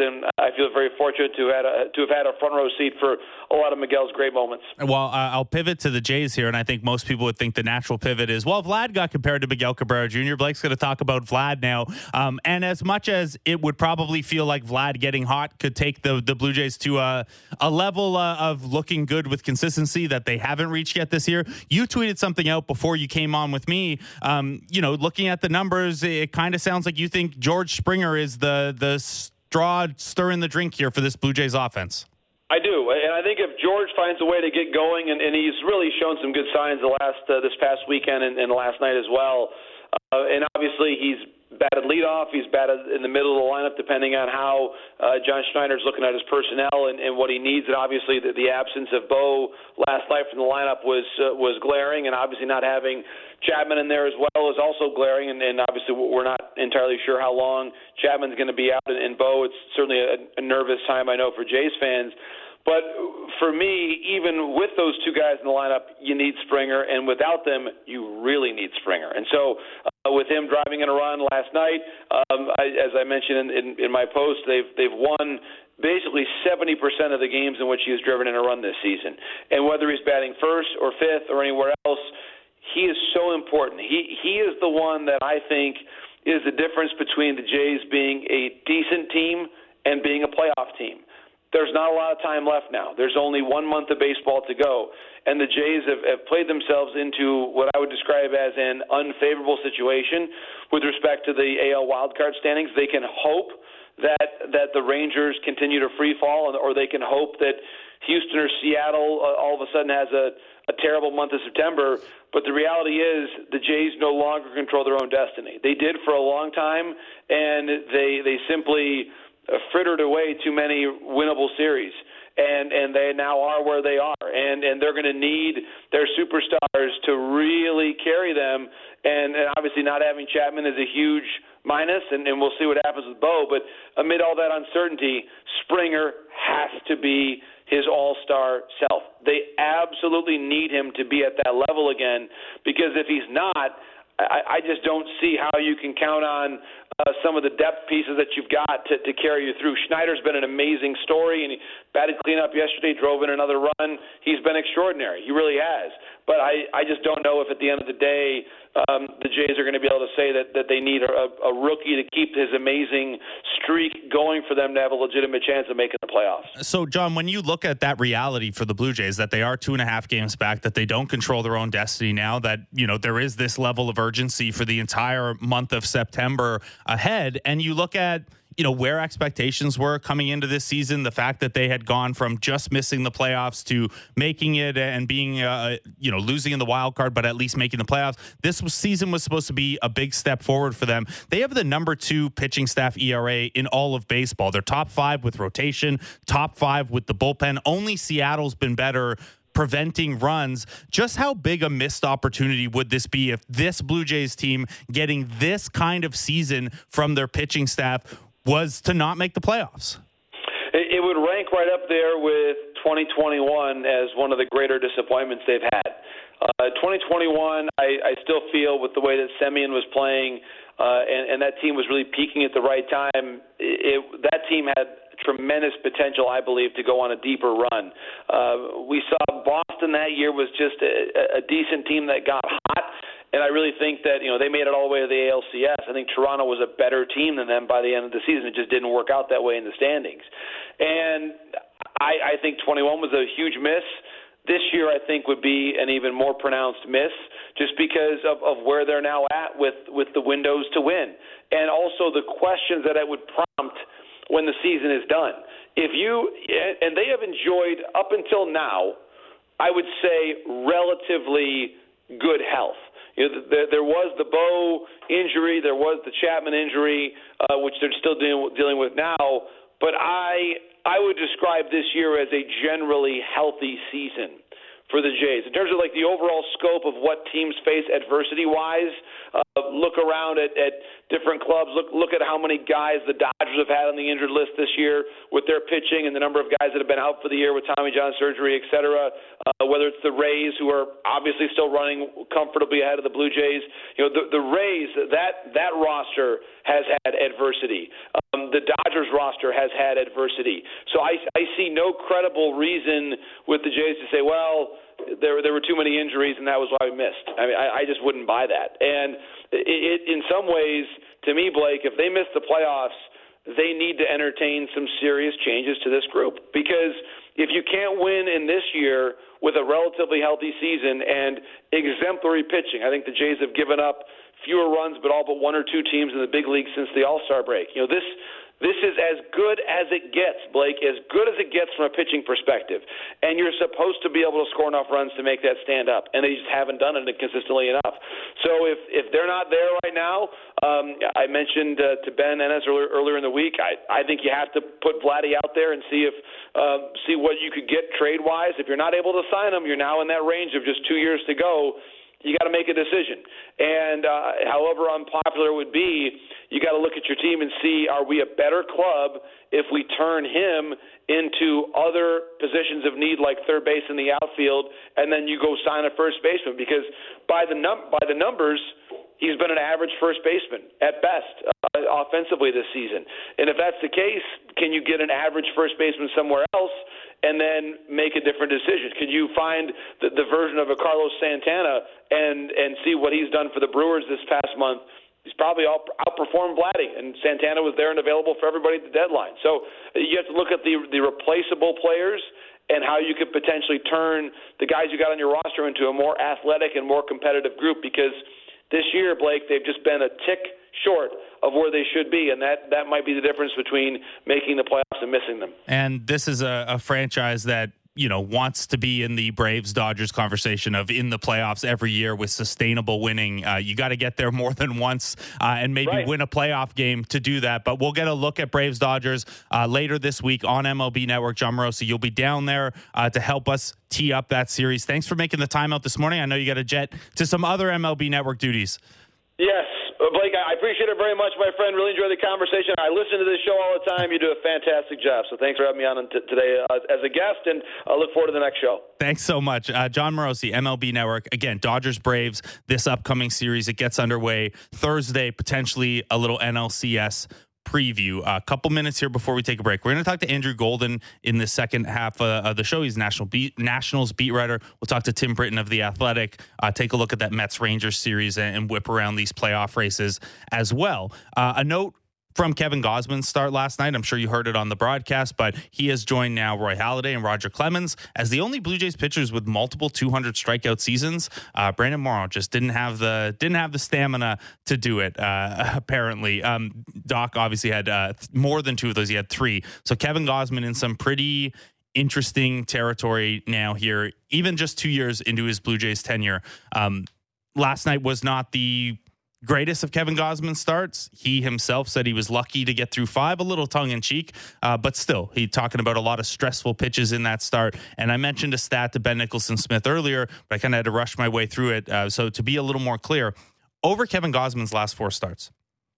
I feel very fortunate to have, had a, to have had a front row seat for a lot of Miguel's great moments. Well, uh, I'll pivot to the Jays here, and I think most people would think the natural pivot is, well, Vlad got compared to Miguel Cabrera Junior Blake's going to talk about Vlad now. Um, and as much as it would probably feel like Vlad getting hot could take the, the Blue Jays to a, a level uh, of looking good with consistency that they haven't reached yet this year, you tweeted something out before you came on with me. Um, you know, looking at the numbers, it kind of sounds like you think George Springer is the the straw stirring the drink here for this Blue Jays offense. I do, and I think if George finds a way to get going, and, and he's really shown some good signs the last uh, this past weekend and, and last night as well, uh, and obviously he's batted leadoff, he's batted in the middle of the lineup, depending on how uh, John Schneider's looking at his personnel and, and what he needs, and obviously the, the absence of Bo last night from the lineup was uh, was glaring, and obviously not having Chapman in there as well is also glaring, and, and obviously we're not entirely sure how long Chapman's going to be out, and, and Bo, it's certainly a, a nervous time, I know, for Jays fans. But for me, even with those two guys in the lineup, you need Springer, and without them, you really need Springer. And so uh, with him driving in a run last night, um, I, as I mentioned in, in, in my post, they've they've won basically seventy percent of the games in which he has driven in a run this season. And whether he's batting first or fifth or anywhere else, he is so important. He he is the one that I think is the difference between the Jays being a decent team and being a playoff team. There's not a lot of time left now. There's only one month of baseball to go. And the Jays have, have played themselves into what I would describe as an unfavorable situation with respect to the A L wildcard standings. They can hope that that the Rangers continue to free fall, or they can hope that Houston or Seattle uh, all of a sudden has a, a terrible month of September. But the reality is the Jays no longer control their own destiny. They did for a long time, and they they simply frittered away too many winnable series, and and they now are where they are, and and they're going to need their superstars to really carry them, and, and obviously not having Chapman is a huge minus, and, and we'll see what happens with Bo, but amid all that uncertainty, Springer has to be his all-star self. They absolutely need him to be at that level again, because if he's not, I, I just don't see how you can count on Uh, some of the depth pieces that you've got to, to carry you through. Schneider's been an amazing story, and he batted cleanup yesterday, drove in another run. He's been extraordinary. He really has. But I, I just don't know if at the end of the day um, the Jays are going to be able to say that, that they need a, a rookie to keep his amazing streak going for them to have a legitimate chance of making the playoffs. So, John, when you look at that reality for the Blue Jays, that they are two and a half games back, that they don't control their own destiny now, that, you know, there is this level of urgency for the entire month of September ahead, and you look at, you know, where expectations were coming into this season, the fact that they had gone from just missing the playoffs to making it and being, uh, you know, losing in the wild card, but at least making the playoffs. This was, season was supposed to be a big step forward for them. They have the number two pitching staff E R A in all of baseball. They're top five with rotation, top five with the bullpen. Only Seattle's been better preventing runs. Just how big a missed opportunity would this be if this Blue Jays team getting this kind of season from their pitching staff was to not make the playoffs? It would rank right up there with twenty twenty-one as one of the greater disappointments they've had. Uh, twenty twenty-one, I, I still feel with the way that Semien was playing, uh, and, and that team was really peaking at the right time, it, that team had tremendous potential, I believe, to go on a deeper run. Uh, we saw Boston that year was just a, a decent team that got hot, and I really think that, you know, they made it all the way to the A L C S. I think Toronto was a better team than them by the end of the season. It just didn't work out that way in the standings. And I, I think twenty-one was a huge miss. This year, I think, would be an even more pronounced miss just because of, of where they're now at with, with the windows to win. And also the questions that it would prompt when the season is done. If you, and they have enjoyed up until now, I would say relatively good health. You know, there, there was the Bo injury, there was the Chapman injury, uh, which they're still dealing, dealing with now. But I, I would describe this year as a generally healthy season for the Jays. In terms of like the overall scope of what teams face adversity-wise, uh, look around at, at different clubs. Look look at how many guys the Dodgers have had on the injured list this year with their pitching and the number of guys that have been out for the year with Tommy John surgery, et cetera. Uh, whether it's the Rays, who are obviously still running comfortably ahead of the Blue Jays. You know, the, the Rays, that, that roster has had adversity. Um, the Dodgers roster has had adversity. So I, I see no credible reason with the Jays to say, well, there there were too many injuries and that was why we missed. I mean, I, I just wouldn't buy that. And it, it, in some ways, to me, Blake, if they miss the playoffs, they need to entertain some serious changes to this group. Because if you can't win in this year with a relatively healthy season and exemplary pitching, I think the Jays have given up fewer runs but all but one or two teams in the big league since the All-Star break. You know, this This is as good as it gets, Blake, as good as it gets from a pitching perspective. And you're supposed to be able to score enough runs to make that stand up, and they just haven't done it consistently enough. So if, if they're not there right now, um, I mentioned uh, to Ben Ennis earlier, earlier in the week, I, I think you have to put Vladdy out there and see if uh, see what you could get trade-wise. If you're not able to sign him, you're now in that range of just two years to go. You got to make a decision. And uh, however unpopular it would be, you got to look at your team and see, are we a better club if we turn him into other positions of need like third base in the outfield, and then you go sign a first baseman? Because by the num- by the numbers, he's been an average first baseman at best uh, offensively this season. And if that's the case, can you get an average first baseman somewhere else and then make a different decision? Can you find the, the version of a Carlos Santana and and see what he's done for the Brewers this past month? He's probably out, outperformed Vladdy, and Santana was there and available for everybody at the deadline. So you have to look at the the replaceable players and how you could potentially turn the guys you got on your roster into a more athletic and more competitive group, because this year, Blake, they've just been a tick short of where they should be, and that, that might be the difference between making the playoffs and missing them. And this is a, a franchise that, you know, wants to be in the Braves-Dodgers conversation of in the playoffs every year with sustainable winning. Uh, you got to get there more than once uh, and maybe right. win a playoff game to do that. But we'll get a look at Braves-Dodgers uh, later this week on M L B Network. Jon Morosi, you'll be down there uh, to help us tee up that series. Thanks for making the time out this morning. I know you got a jet to some other M L B Network duties. Yes, Blake, I appreciate it very much, my friend. Really enjoy the conversation. I listen to this show all the time. You do a fantastic job. So thanks for having me on t- today uh, as a guest, and I look forward to the next show. Thanks so much. Uh, Jon Morosi, M L B Network. Again, Dodgers Braves, this upcoming series. It gets underway Thursday, potentially a little N L C S preview. A couple minutes here before we take a break. We're going to talk to Andrew Golden in the second half uh, of the show. He's National beat, Nationals beat writer. We'll talk to Tim Britton of The Athletic, uh, take a look at that Mets-Rangers series and, and whip around these playoff races as well. Uh, a note from Kevin Gausman's start last night. I'm sure you heard it on the broadcast, but he has joined now Roy Halladay and Roger Clemens as the only Blue Jays pitchers with multiple two hundred strikeout seasons. Uh, Brandon Morrow just didn't have the didn't have the stamina to do it. Uh, apparently, um, Doc obviously had uh, more than two of those. He had three. So Kevin Gausman in some pretty interesting territory now here, even just two years into his Blue Jays tenure. Um, last night was not the greatest of Kevin Gausman starts. He himself said he was lucky to get through five, a little tongue in cheek, uh, but still, he talking about a lot of stressful pitches in that start. And I mentioned a stat to Ben Nicholson Smith earlier, but I kind of had to rush my way through it. Uh, so to be a little more clear, over Kevin Gausman's last four starts,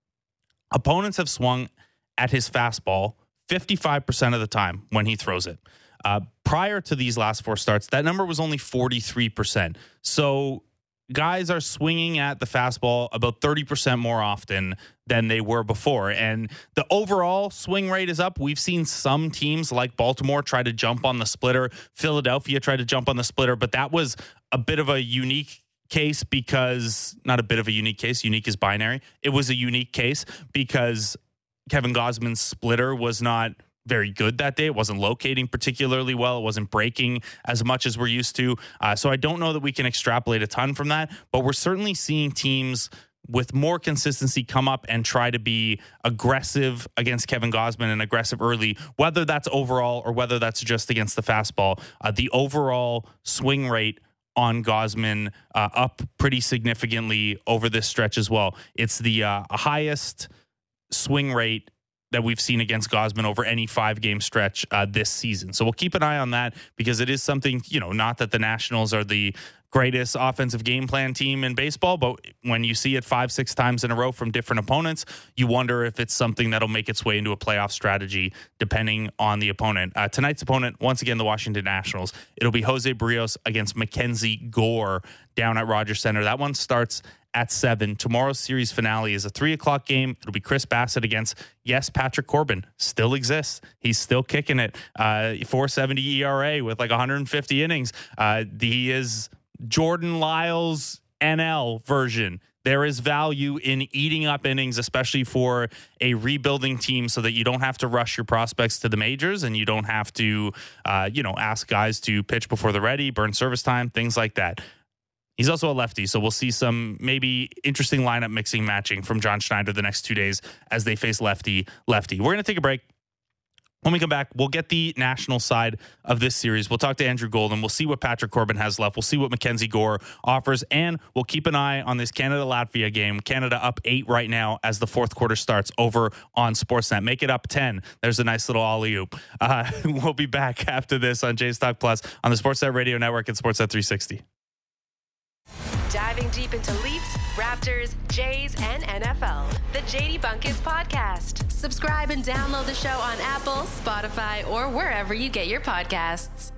opponents have swung at his fastball fifty-five percent of the time when he throws it. Uh, prior to these last four starts, that number was only forty-three percent. So guys are swinging at the fastball about thirty percent more often than they were before. And the overall swing rate is up. We've seen some teams like Baltimore try to jump on the splitter. Philadelphia tried to jump on the splitter, but that was a bit of a unique case because, not a bit of a unique case, unique is binary. It was a unique case because Kevin Gausman's splitter was not very good that day. It wasn't locating particularly well. It wasn't breaking as much as we're used to. Uh, so I don't know that we can extrapolate a ton from that, but we're certainly seeing teams with more consistency come up and try to be aggressive against Kevin Gausman and aggressive early, whether that's overall or whether that's just against the fastball. Uh, the overall swing rate on Gausman uh, up pretty significantly over this stretch as well. It's the uh, highest swing rate that we've seen against Gausman over any five-game stretch uh, this season. So we'll keep an eye on that because it is something, you know, not that the Nationals are the greatest offensive game plan team in baseball, but when you see it five, six times in a row from different opponents, you wonder if it's something that'll make its way into a playoff strategy depending on the opponent. Uh, tonight's opponent, once again, the Washington Nationals. It'll be Jose Barrios against Mackenzie Gore down at Rogers Center. That one starts at seven. Tomorrow's series finale is a three o'clock game. It'll be Chris Bassett against, yes, Patrick Corbin still exists. He's still kicking it. Uh, four seventy E R A with like one hundred fifty innings. Uh, he is Jordan Lyles N L version. There is value in eating up innings, especially for a rebuilding team, so that you don't have to rush your prospects to the majors and you don't have to, uh, you know, ask guys to pitch before they're ready, burn service time, things like that. He's also a lefty, so we'll see some maybe interesting lineup mixing matching from John Schneider the next two days as they face lefty, lefty. We're going to take a break. When we come back, we'll get the national side of this series. We'll talk to Andrew Golden. We'll see what Patrick Corbin has left. We'll see what Mackenzie Gore offers, and we'll keep an eye on this Canada-Latvia game. Canada up eight right now as the fourth quarter starts over on Sportsnet. Make it up ten. There's a nice little alley-oop. Uh, we'll be back after this on Jays Talk Plus on the Sportsnet Radio Network and Sportsnet three sixty. Diving deep into Leafs, Raptors, Jays, and N F L. The J D Bunkis Podcast. Subscribe and download the show on Apple, Spotify, or wherever you get your podcasts.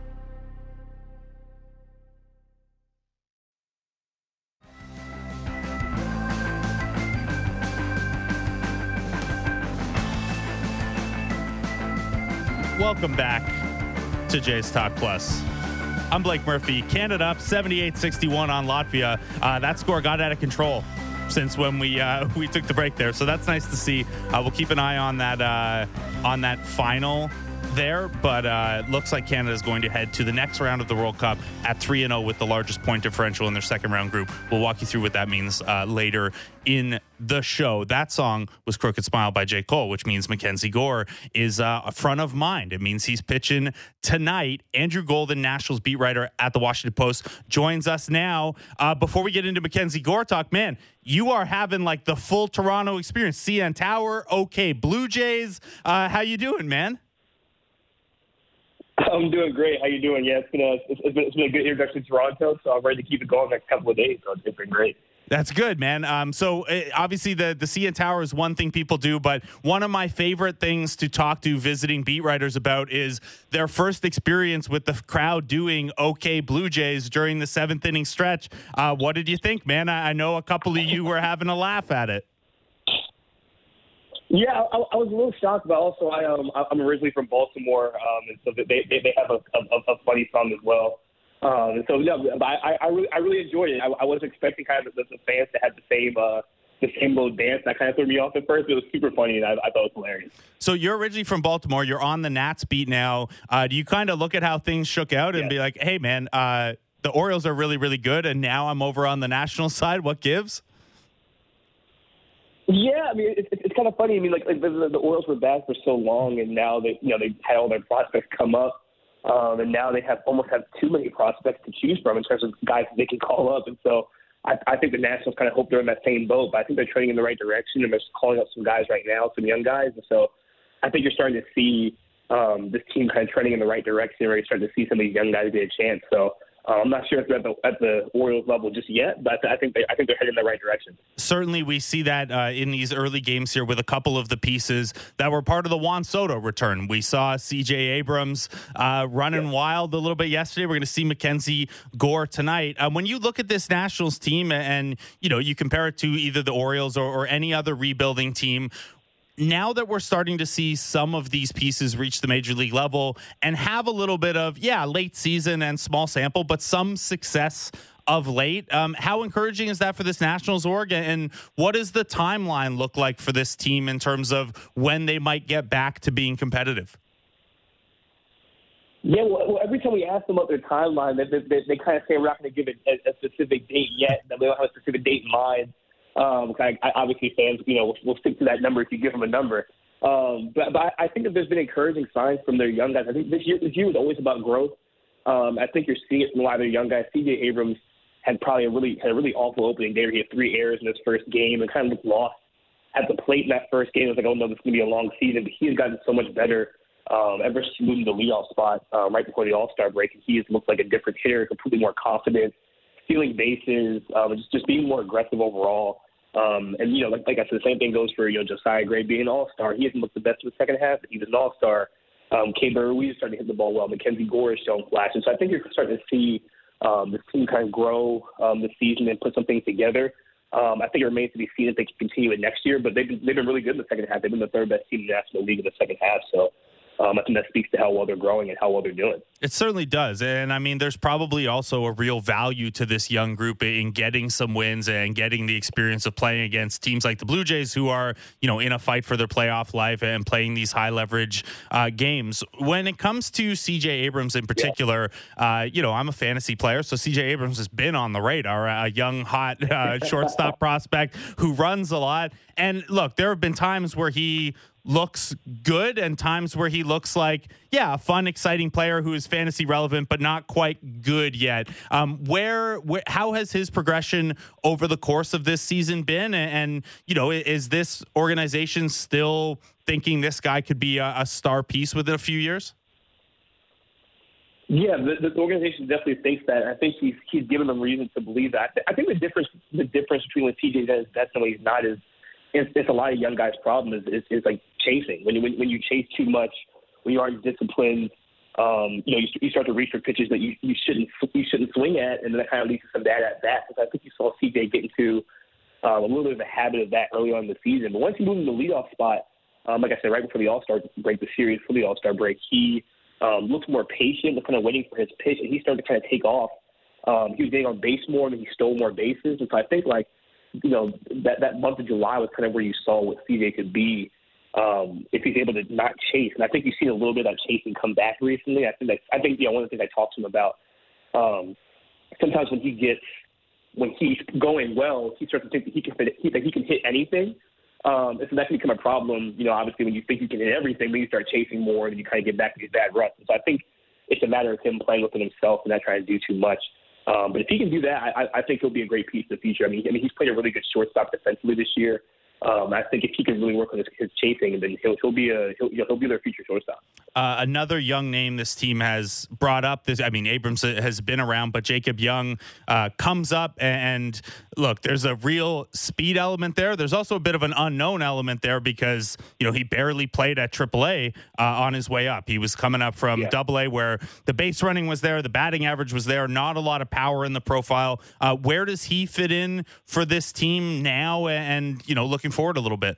Welcome back to Jays Talk Plus. I'm Blake Murphy. Canada up seventy-eight sixty-one on Latvia. Uh, that score got out of control since when we uh, we took the break there. So that's nice to see. Uh, we'll keep an eye on that uh, on that final there, but uh, it looks like Canada is going to head to the next round of the World Cup at three and oh with the largest point differential in their second round group. We'll walk you through what that means uh, later in the show. That song was Crooked Smile by J. Cole, which means Mackenzie Gore is uh, front of mind. It means he's pitching tonight. Andrew Golden, Nationals beat writer at the Washington Post, joins us now. Uh, before we get into Mackenzie Gore talk, man, you are having like the full Toronto experience. C N Tower, okay, Blue Jays. Uh, how you doing, man? I'm doing great. How you doing? Yeah, it's been a it's been, it's been a good introduction to Toronto, so I'm ready to keep it going the next couple of days. So it's been great. That's good, man. Um, so uh, obviously the the C N Tower is one thing people do, but one of my favorite things to talk to visiting beat writers about is their first experience with the crowd doing "Okay Blue Jays" during the seventh inning stretch. Uh, what did you think, man? I, I know a couple of you were having a laugh at it. Yeah, I, I was a little shocked, but also I um I'm originally from Baltimore, um, and so they they, they have a, a, a funny song as well. Um, and so yeah, I I really I really enjoyed it. I, I wasn't expecting kind of the, the fans to have the same uh the same little dance. That kind of threw me off at first, but it was super funny, and I, I thought it was hilarious. So you're originally from Baltimore. You're on the Nats beat now. Uh, do you kind of look at how things shook out and yeah. be like, hey man, uh, the Orioles are really really good, and now I'm over on the National side. What gives? Yeah, I mean, it's, it's kind of funny. I mean, like, like the, the Orioles were bad for so long, and now they, you know, they had all their prospects come up, um, and now they have almost have too many prospects to choose from in terms of guys that they can call up. And so, I, I think the Nationals kind of hope they're in that same boat. But I think they're trending in the right direction, and they're calling up some guys right now, some young guys. And so, I think you're starting to see um, this team kind of trending in the right direction, where you're starting to see some of these young guys get a chance. So. Uh, I'm not sure if they're at the, at the Orioles level just yet, but I think they, I think they're heading in the right direction. Certainly, we see that uh, in these early games here with a couple of the pieces that were part of the Juan Soto return. We saw C J Abrams uh, running yeah. wild a little bit yesterday. We're going to see Mackenzie Gore tonight. Uh, when you look at this Nationals team, and you know you compare it to either the Orioles or, or any other rebuilding team. Now that we're starting to see some of these pieces reach the major league level and have a little bit of, yeah, late season and small sample, but some success of late, um, how encouraging is that for this Nationals org? And what does the timeline look like for this team in terms of when they might get back to being competitive? Yeah, well, every time we ask them about their timeline, they, they, they, they kind of say we're not going to give it a, a specific date yet, that we don't have a specific date in mind. Um, I, I, obviously, fans, you know, will we'll stick to that number if you give them a number. Um, but, but I think that there's been encouraging signs from their young guys. I think this year, this year was always about growth. Um, I think you're seeing it from a lot of their young guys. C J Abrams had probably a really had a really awful opening day. He had three errors in his first game and kind of looked lost at the plate in that first game. It was like, oh, no, this is going to be a long season. But he has gotten so much better um, ever since moving to the leadoff spot um, right before the All-Star break. And he has looked like a different hitter, completely more confident, stealing bases, um, just, just being more aggressive overall. Um, and, you know, like, like I said, the same thing goes for, you know, Josiah Gray being an all-star. He hasn't looked the best in the second half, but he was an all-star. Um, K-Burr Ruiz starting to hit the ball well. Mackenzie Gore is showing flashes. So I think you're starting to see um, this team kind of grow um, this season and put some things together. Um, I think it remains to be seen if they can continue it next year, but they've been, they've been really good in the second half. They've been the third best team in the National League in the second half. So Um, I think that speaks to how well they're growing and how well they're doing. It certainly does. And I mean, there's probably also a real value to this young group in getting some wins and getting the experience of playing against teams like the Blue Jays, who are, you know, in a fight for their playoff life and playing these high leverage uh, games. When it comes to C J Abrams in particular, yeah. uh, you know, I'm a fantasy player, so C J Abrams has been on the radar, a young, hot uh, shortstop prospect who runs a lot. And look, there have been times where he looks good and times where he looks like, yeah, a fun, exciting player who is fantasy relevant, but not quite good yet. Um, where, where, how has his progression over the course of this season been? And, and you know, is this organization still thinking this guy could be a, a star piece within a few years? Yeah, the, the organization definitely thinks that. I think he's he's given them reason to believe that. I think the difference the difference between when T J does that's and when he's not is it's, it's a lot of young guys' problem is, is, is like chasing. When you when, when you chase too much, when you aren't disciplined, um, you know, you, you start to reach for pitches that you, you shouldn't you shouldn't swing at, and then that kind of leads to some bad at bats. I think you saw C J get into um, a little bit of a habit of that early on in the season. But once he moved in the leadoff spot, um, like I said, right before the All-Star break, the series for the All-Star break, he um, looked more patient, was kind of waiting for his pitch, and he started to kind of take off. Um, he was getting on base more, and he stole more bases. And so I think, like, you know, that, that month of July was kind of where you saw what C J could be um, if he's able to not chase. And I think you've seen a little bit of that chasing come back recently. I think that, I think, you know, one of the things I talked to him about, um, sometimes when he gets, when he's going well, he starts to think that he can, he, that he can hit anything. Um, and so that can become a problem, you know, obviously when you think you can hit everything, then you start chasing more and then you kind of get back to these bad ruts. And so I think it's a matter of him playing within himself and not trying to do too much. Um, but if he can do that, I, I think he'll be a great piece in the future. I mean, I mean, he's played a really good shortstop defensively this year. Um, I think if he can really work on his, his chasing, then he'll he'll be a he'll, he'll be their future shortstop. Uh, another young name this team has brought up. This, I mean, Abrams has been around, but Jacob Young uh, comes up. And look, there's a real speed element there. There's also a bit of an unknown element there because you know he barely played at triple A uh, on his way up. He was coming up from yeah. double A where the base running was there, the batting average was there, not a lot of power in the profile. Uh, where does he fit in for this team now? And you know, looking forward a little bit.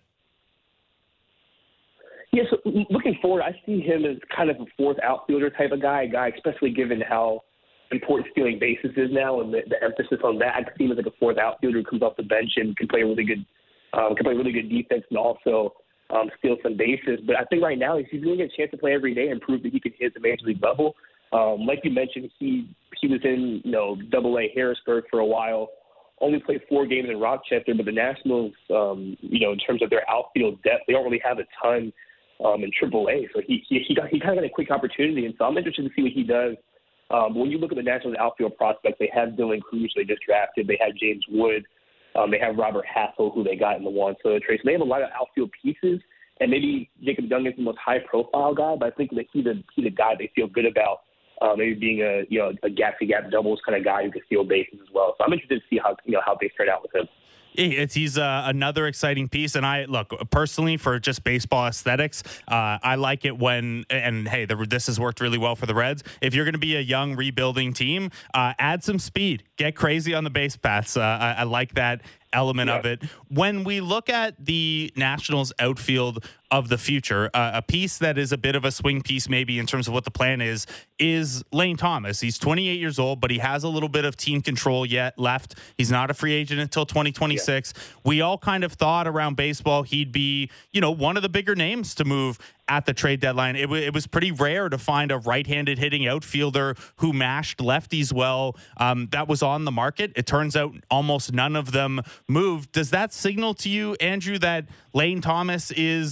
Yeah, so looking forward, I see him as kind of a fourth outfielder type of guy, a guy, especially given how important stealing bases is now and the, the emphasis on that. I see him as like a fourth outfielder who comes off the bench and can play really good, um, can play really good defense and also um, steal some bases. But I think right now he's really getting a chance to play every day and prove that he can hit the major league level. Um, like you mentioned, he he was in you know double A Harrisburg for a while. Only played four games in Rochester, but the Nationals, um, you know, in terms of their outfield depth, they don't really have a ton um, in triple A. So he he he, got, he kind of got a quick opportunity, and so I'm interested to see what he does. Um, when you look at the Nationals outfield prospects, they have Dylan Cruz, they just drafted. They have James Wood. Um, they have Robert Hassel, who they got in the Juan Soto trade. So they have a lot of outfield pieces, and maybe Jacob Young is the most high-profile guy, but I think that he's a, he's a guy they feel good about. Uh, maybe being a you know a gap to gap doubles kind of guy who can steal bases as well. So I'm interested to see how you know how they turn out with him. It's he's uh, another exciting piece, and I look personally for just baseball aesthetics. Uh, I like it when, and hey, the, this has worked really well for the Reds. If you're going to be a young rebuilding team, uh, add some speed, get crazy on the base paths. Uh, I, I like that element yeah. of it. When we look at the Nationals outfield of the future, uh, a piece that is a bit of a swing piece maybe in terms of what the plan is, is Lane Thomas. He's twenty-eight years old, but he has a little bit of team control yet left. He's not a free agent until twenty twenty-six. Yeah. We all kind of thought around baseball he'd be, you know, one of the bigger names to move at the trade deadline. It, w- it was pretty rare to find a right-handed hitting outfielder who mashed lefties well um, that was on the market. It turns out almost none of them moved. Does that signal to you, Andrew, that Lane Thomas is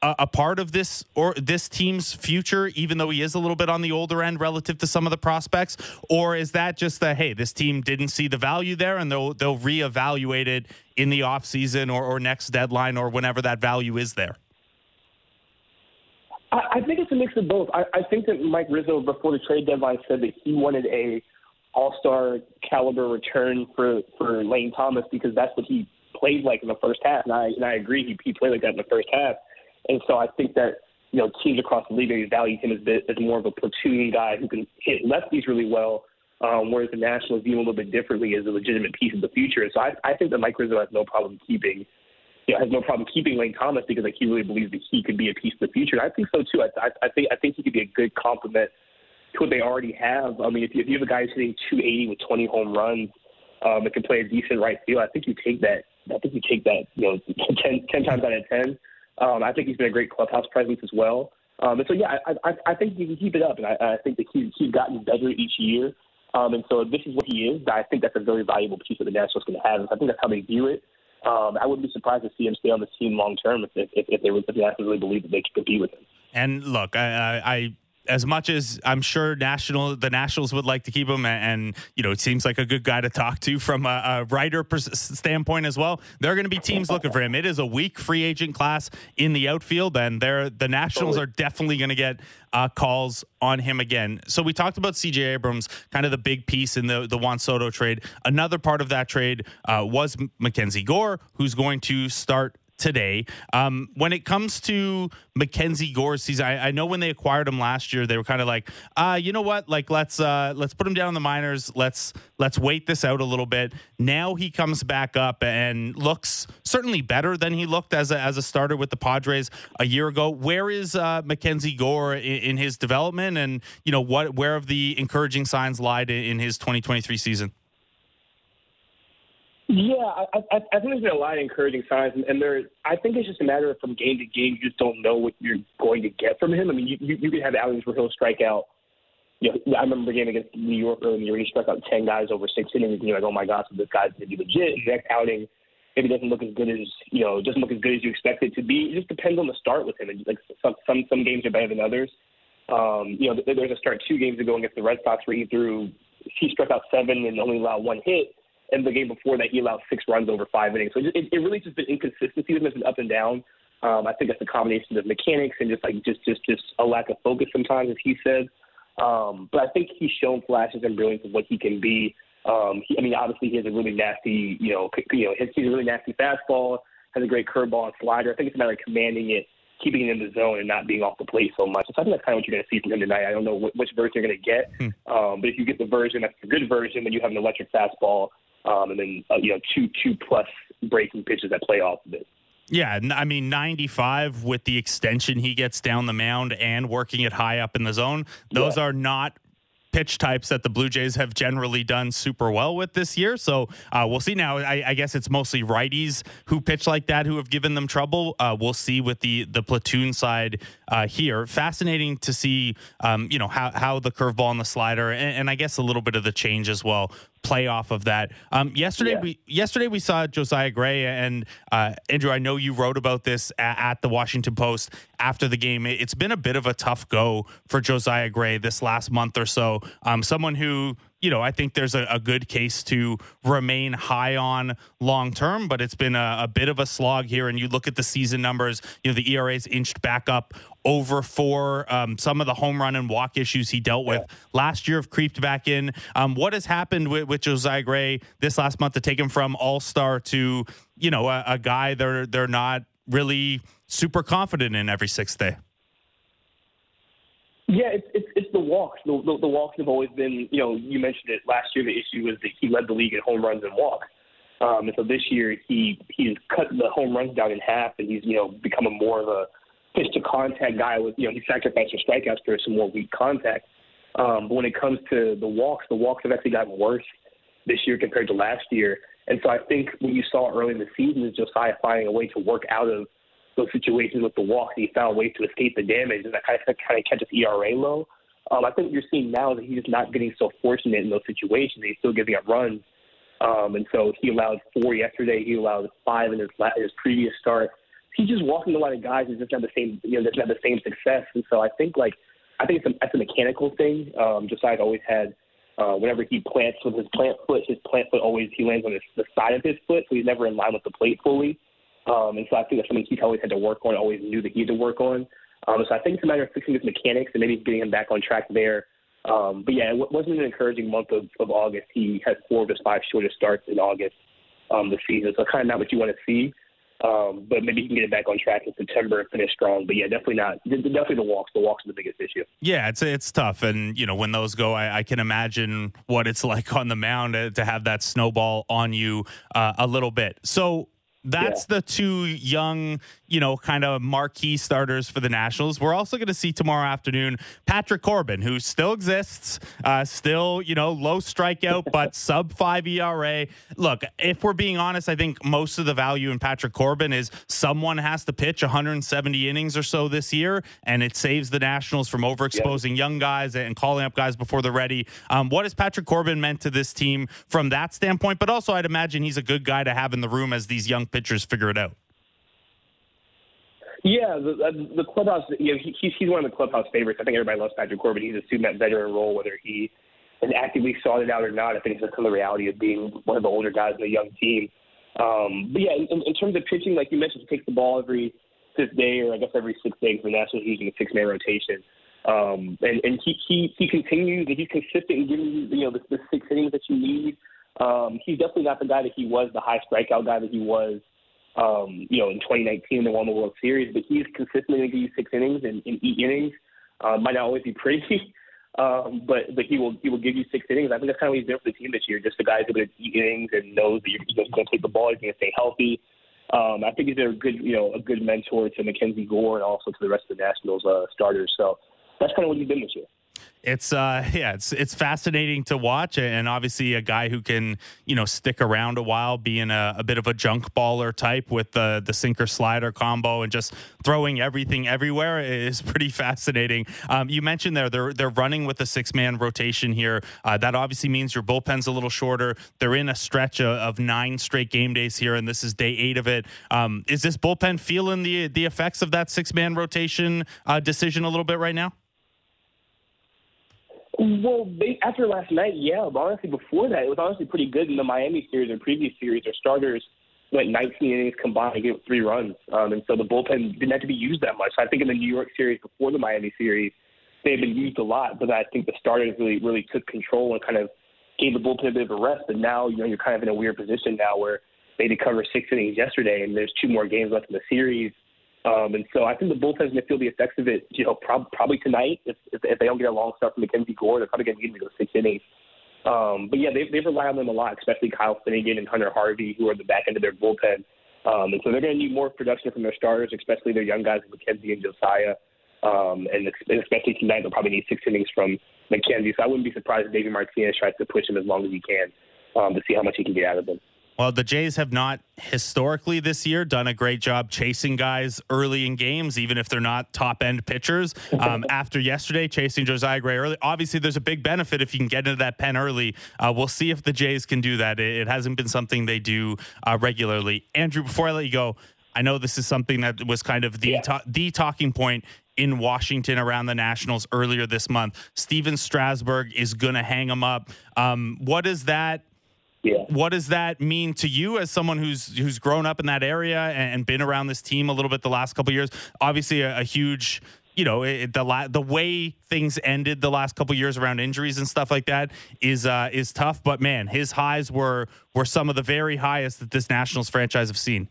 a, a part of this or this team's future, even though he is a little bit on the older end relative to some of the prospects? Or is that just that, hey, this team didn't see the value there and they'll they'll reevaluate it in the offseason or, or next deadline or whenever that value is there? I, I think it's a mix of both. I, I think that Mike Rizzo, before the trade deadline, said that he wanted a all-star caliber return for, for Lane Thomas because that's what he played like in the first half. And I, and I agree, he, he played like that in the first half. And so I think that, you know, teams across the league maybe value him as, bit, as more of a platoon guy who can hit lefties really well, um, whereas the Nationals view him a little bit differently as a legitimate piece of the future. And so I, I think that Mike Rizzo has no problem keeping, you know, has no problem keeping Lane Thomas because like he really believes that he could be a piece of the future. And I think so too. I, I, I think I think he could be a good complement to what they already have. I mean, if you, if you have a guy who's hitting two eighty with twenty home runs, um, that can play a decent right field, I think you take that. I think you take that, you know, ten, ten times out of ten. Um, I think he's been a great clubhouse presence as well. Um, and so, yeah, I, I, I think he can keep it up, and I, I think that he's, he's gotten better each year. Um, and so if this is what he is, I think that's a very valuable piece that the Nationals going to have. And so I think that's how they view it. Um, I wouldn't be surprised to see him stay on this team long term if, if, if, they, if the Nationals really believe that they could compete with him. And look, I, I, I as much as I'm sure national the Nationals would like to keep him, and, and you know, it seems like a good guy to talk to from a, a writer pers- standpoint as well. There are going to be teams looking for him. It is a weak free agent class in the outfield, and they're, the Nationals are definitely going to get uh, calls on him again. So we talked about C J Abrams, kind of the big piece in the the Juan Soto trade. Another part of that trade uh, was Mackenzie Gore, who's going to start today. Um, when it comes to Mackenzie Gore's season, I, I know when they acquired him last year, they were kind of like, uh, you know what? Like, let's uh, let's put him down in the minors. Let's let's wait this out a little bit. Now he comes back up and looks certainly better than he looked as a, as a starter with the Padres a year ago. Where is uh, Mackenzie Gore in, in his development, and you know what? Where have the encouraging signs lied in, in his twenty twenty-three season? Yeah, I, I, I think there's been a lot of encouraging signs, and, and there. I think it's just a matter of from game to game, you just don't know what you're going to get from him. I mean, you you, you can have outings where he'll strike out. You know, I remember a game against New York earlier in the year, he struck out ten guys over six innings, and you're like, oh my gosh, so this guy's going to be legit. The next outing maybe doesn't look as good as you know, doesn't look as good as you expect it to be. It just depends on the start with him. And like some some some games are better than others. Um, you know, there's a start two games ago against the Red Sox where he threw, he struck out seven and only allowed one hit. And the game before that, he allowed six runs over five innings. So it, it really just been inconsistency. It's been up and down. Um, I think it's a combination of mechanics and just like just just just a lack of focus sometimes, as he said. Um, but I think he's shown flashes and brilliance of what he can be. Um, he, I mean, obviously he has a really nasty, you know, you know, he's a really nasty fastball, has a great curveball and slider. I think it's a matter of commanding it, keeping it in the zone, and not being off the plate so much. So I think that's kind of what you're going to see from him tonight. I don't know wh- which version you're going to get, hmm. um, but if you get the version that's the good version, then you have an electric fastball. Um, and then, uh, you know, two two plus breaking pitches that play off of it. Yeah, I mean, ninety-five with the extension he gets down the mound and working it high up in the zone, those yeah. are not pitch types that the Blue Jays have generally done super well with this year. So uh, we'll see now. I, I guess it's mostly righties who pitch like that who have given them trouble. Uh, we'll see with the the platoon side uh, here. Fascinating to see, um, you know, how, how the curveball and the slider, and, and I guess a little bit of the change as well, play off of that. Um, yesterday, yeah. we yesterday we saw Josiah Gray, and uh, Andrew, I know you wrote about this at, at the Washington Post after the game. It's been a bit of a tough go for Josiah Gray this last month or so. Um, someone who, you know, I think there's a, a good case to remain high on long term, but it's been a, a bit of a slog here. And you look at the season numbers, you know, the E R A's inched back up over four. Um, some of the home run and walk issues he dealt with yeah. last year have creeped back in. Um, what has happened with, with Josiah Gray this last month to take him from all-star to, you know, a, a guy they're they're not really super confident in every sixth day? Yeah, it's it's, it's the walks. The, the, the walks have always been, you know, you mentioned it last year. The issue was that he led the league in home runs and walks. Um, and so this year he he's cut the home runs down in half, and he's, you know, become a more of a pitch to contact guy with, you know, he sacrificed for strikeouts for some more weak contact. Um, but when it comes to the walks, the walks have actually gotten worse this year compared to last year. And so I think what you saw early in the season is Josiah finding a way to work out of those situations with the walks. He found ways to escape the damage, and that kind of, kind of catches E R A low. Um, I think what you're seeing now is that he's just not getting so fortunate in those situations. He's still giving up runs. Um, and so he allowed four yesterday. He allowed five in his, his previous start. he's just walking a lot of guys who just have the same, you know, doesn't have the same success. And so I think like I think it's a, that's a mechanical thing. Um, Josiah's always had uh, whenever he plants with his plant foot, his plant foot always he lands on his, the side of his foot, so he's never in line with the plate fully. Um, and so I think that's something he's always had to work on, always knew that he had to work on. Um, so I think it's a matter of fixing his mechanics and maybe getting him back on track there. Um, but yeah, it w- wasn't an encouraging month of, of August. He had four of his five shortest starts in August um, this season, so kind of not what you want to see. Um, but maybe he can get it back on track in September and finish strong. But yeah, definitely not. Definitely the walks. The walks are the biggest issue. Yeah, it's it's tough, and you know when those go, I, I can imagine what it's like on the mound to, to have that snowball on you uh, a little bit. So. That's yeah. the two young, you know, kind of marquee starters for the Nationals. We're also going to see tomorrow afternoon Patrick Corbin, who still exists, uh, still, you know, low strikeout, but sub five E R A. Look, if we're being honest, I think most of the value in Patrick Corbin is someone has to pitch one hundred seventy innings or so this year, and it saves the Nationals from overexposing yeah. young guys and calling up guys before they're ready. Um, what has Patrick Corbin meant to this team from that standpoint? But also, I'd imagine he's a good guy to have in the room as these young pitchers figure it out. Yeah, the, the clubhouse, you know, he, he's one of the clubhouse favorites. I think everybody loves Patrick Corbin. He's assumed that veteran role, whether he has actively sought it out or not. I think it's just kind of the reality of being one of the older guys in a young team. Um, but yeah, in, in terms of pitching, like you mentioned, he takes the ball every fifth day, or I guess every sixth day, for the Nationals using a six-man rotation. Um, and and he, he he continues, and he's consistent in giving you, you know, the, the six innings that you need. Um, he's definitely not the guy that he was, the high strikeout guy that he was, um, you know, in twenty nineteen when they won the World Series. But he's consistently going to give you six innings and, and eight innings. Uh, might not always be pretty, um, but but he will he will give you six innings. I think that's kind of what he's doing for the team this year. Just a guy who's going to eat innings and knows that you're, you're going to take the ball, he's going to stay healthy. Um, I think he's a good, you know, a good mentor to Mackenzie Gore and also to the rest of the Nationals uh, starters. So that's kind of what he's been this year. It's uh yeah it's it's fascinating to watch, and obviously a guy who can, you know, stick around a while, being a, a bit of a junk baller type with the the sinker slider combo and just throwing everything everywhere is pretty fascinating. Um, you mentioned there they're they're running with a six man rotation here. Uh, that obviously means your bullpen's a little shorter. They're in a stretch of, of nine straight game days here, and this is day eight of it. Um, is this bullpen feeling the the effects of that six man rotation uh, decision a little bit right now? Well, they, after last night, yeah. But honestly, before that, it was honestly pretty good in the Miami series or previous series. Their starters went nineteen innings combined and gave up three runs. Um, and so the bullpen didn't have to be used that much. So I think in the New York series before the Miami series, they've been used a lot. But I think the starters really, really took control and kind of gave the bullpen a bit of a rest. And now, you know, you're kind of in a weird position now where they did cover six innings yesterday, and there's two more games left in the series. Um, and so I think the bullpen's going to feel the effects of it, you know, prob- probably tonight. If, if, if they don't get a long start from Mackenzie Gore, they're probably going to need to go six innings. Um, but, yeah, they've, they've relied on them a lot, especially Kyle Finnegan and Hunter Harvey, who are the back end of their bullpen. Um, and so they're going to need more production from their starters, especially their young guys, Mackenzie and Josiah. Um, and, and especially tonight, they'll probably need six innings from Mackenzie. So I wouldn't be surprised if David Martinez tries to push him as long as he can um, to see how much he can get out of them. Well, the Jays have not historically this year done a great job chasing guys early in games, even if they're not top-end pitchers. Um, after yesterday, chasing Josiah Gray early, obviously there's a big benefit if you can get into that pen early. Uh, we'll see if the Jays can do that. It, it hasn't been something they do uh, regularly. Andrew, before I let you go, I know this is something that was kind of the yeah. ta- the talking point in Washington around the Nationals earlier this month. Steven Strasburg is going to hang him up. Um, what is that? Yeah. What does that mean to you as someone who's who's grown up in that area and, and been around this team a little bit the last couple of years? Obviously, a, a huge, you know, it, the la- the way things ended the last couple of years around injuries and stuff like that is uh, is tough. But man, his highs were were some of the very highest that this Nationals franchise have seen.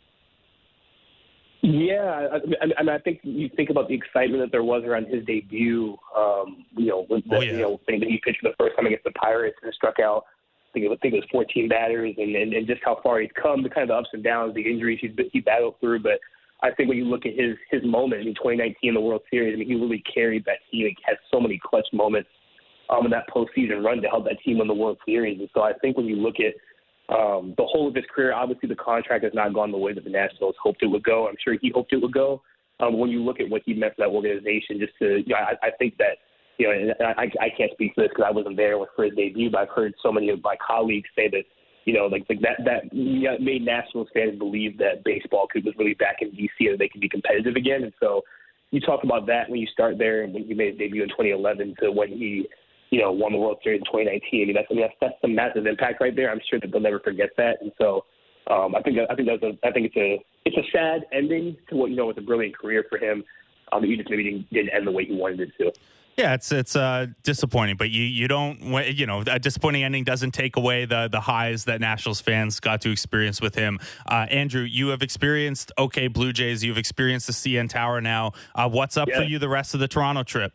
Yeah, I, I, I think you think about the excitement that there was around his debut. Um, you know, with the, oh, yeah. you know, thing that he pitched for the first time against the Pirates and struck out. I think, it, I think it was fourteen batters, and, and, and just how far he's come, the kind of the ups and downs, the injuries he's he battled through. But I think when you look at his his moment in twenty nineteen in the World Series, I mean, he really carried that team. He had so many clutch moments um, in that postseason run to help that team win the World Series. And so I think when you look at um, the whole of his career, obviously the contract has not gone the way that the Nationals hoped it would go. I'm sure he hoped it would go. Um, when you look at what he meant for that organization, just to, you know, I, I think that, you know, and I, I can't speak for this because I wasn't there for his debut, but I've heard so many of my colleagues say that you know, like like that that made Nationals fans believe that baseball could was really back in D C and they could be competitive again. And so you talk about that when you start there and when he made his debut in twenty eleven to when he, you know, won the World Series in twenty nineteen. I mean, that's I mean, that's, that's some massive impact right there. I'm sure that they'll never forget that. And so um, I think I think that's a, I think it's a it's a sad ending to what you know was a brilliant career for him. Um, he just maybe didn't, didn't end the way he wanted it to. Yeah, it's it's uh, disappointing, but you you don't you know a disappointing ending doesn't take away the the highs that Nationals fans got to experience with him. Uh, Andrew, you have experienced OK Blue Jays. You've experienced the C N Tower now. Uh, what's up yeah. for you the rest of the Toronto trip?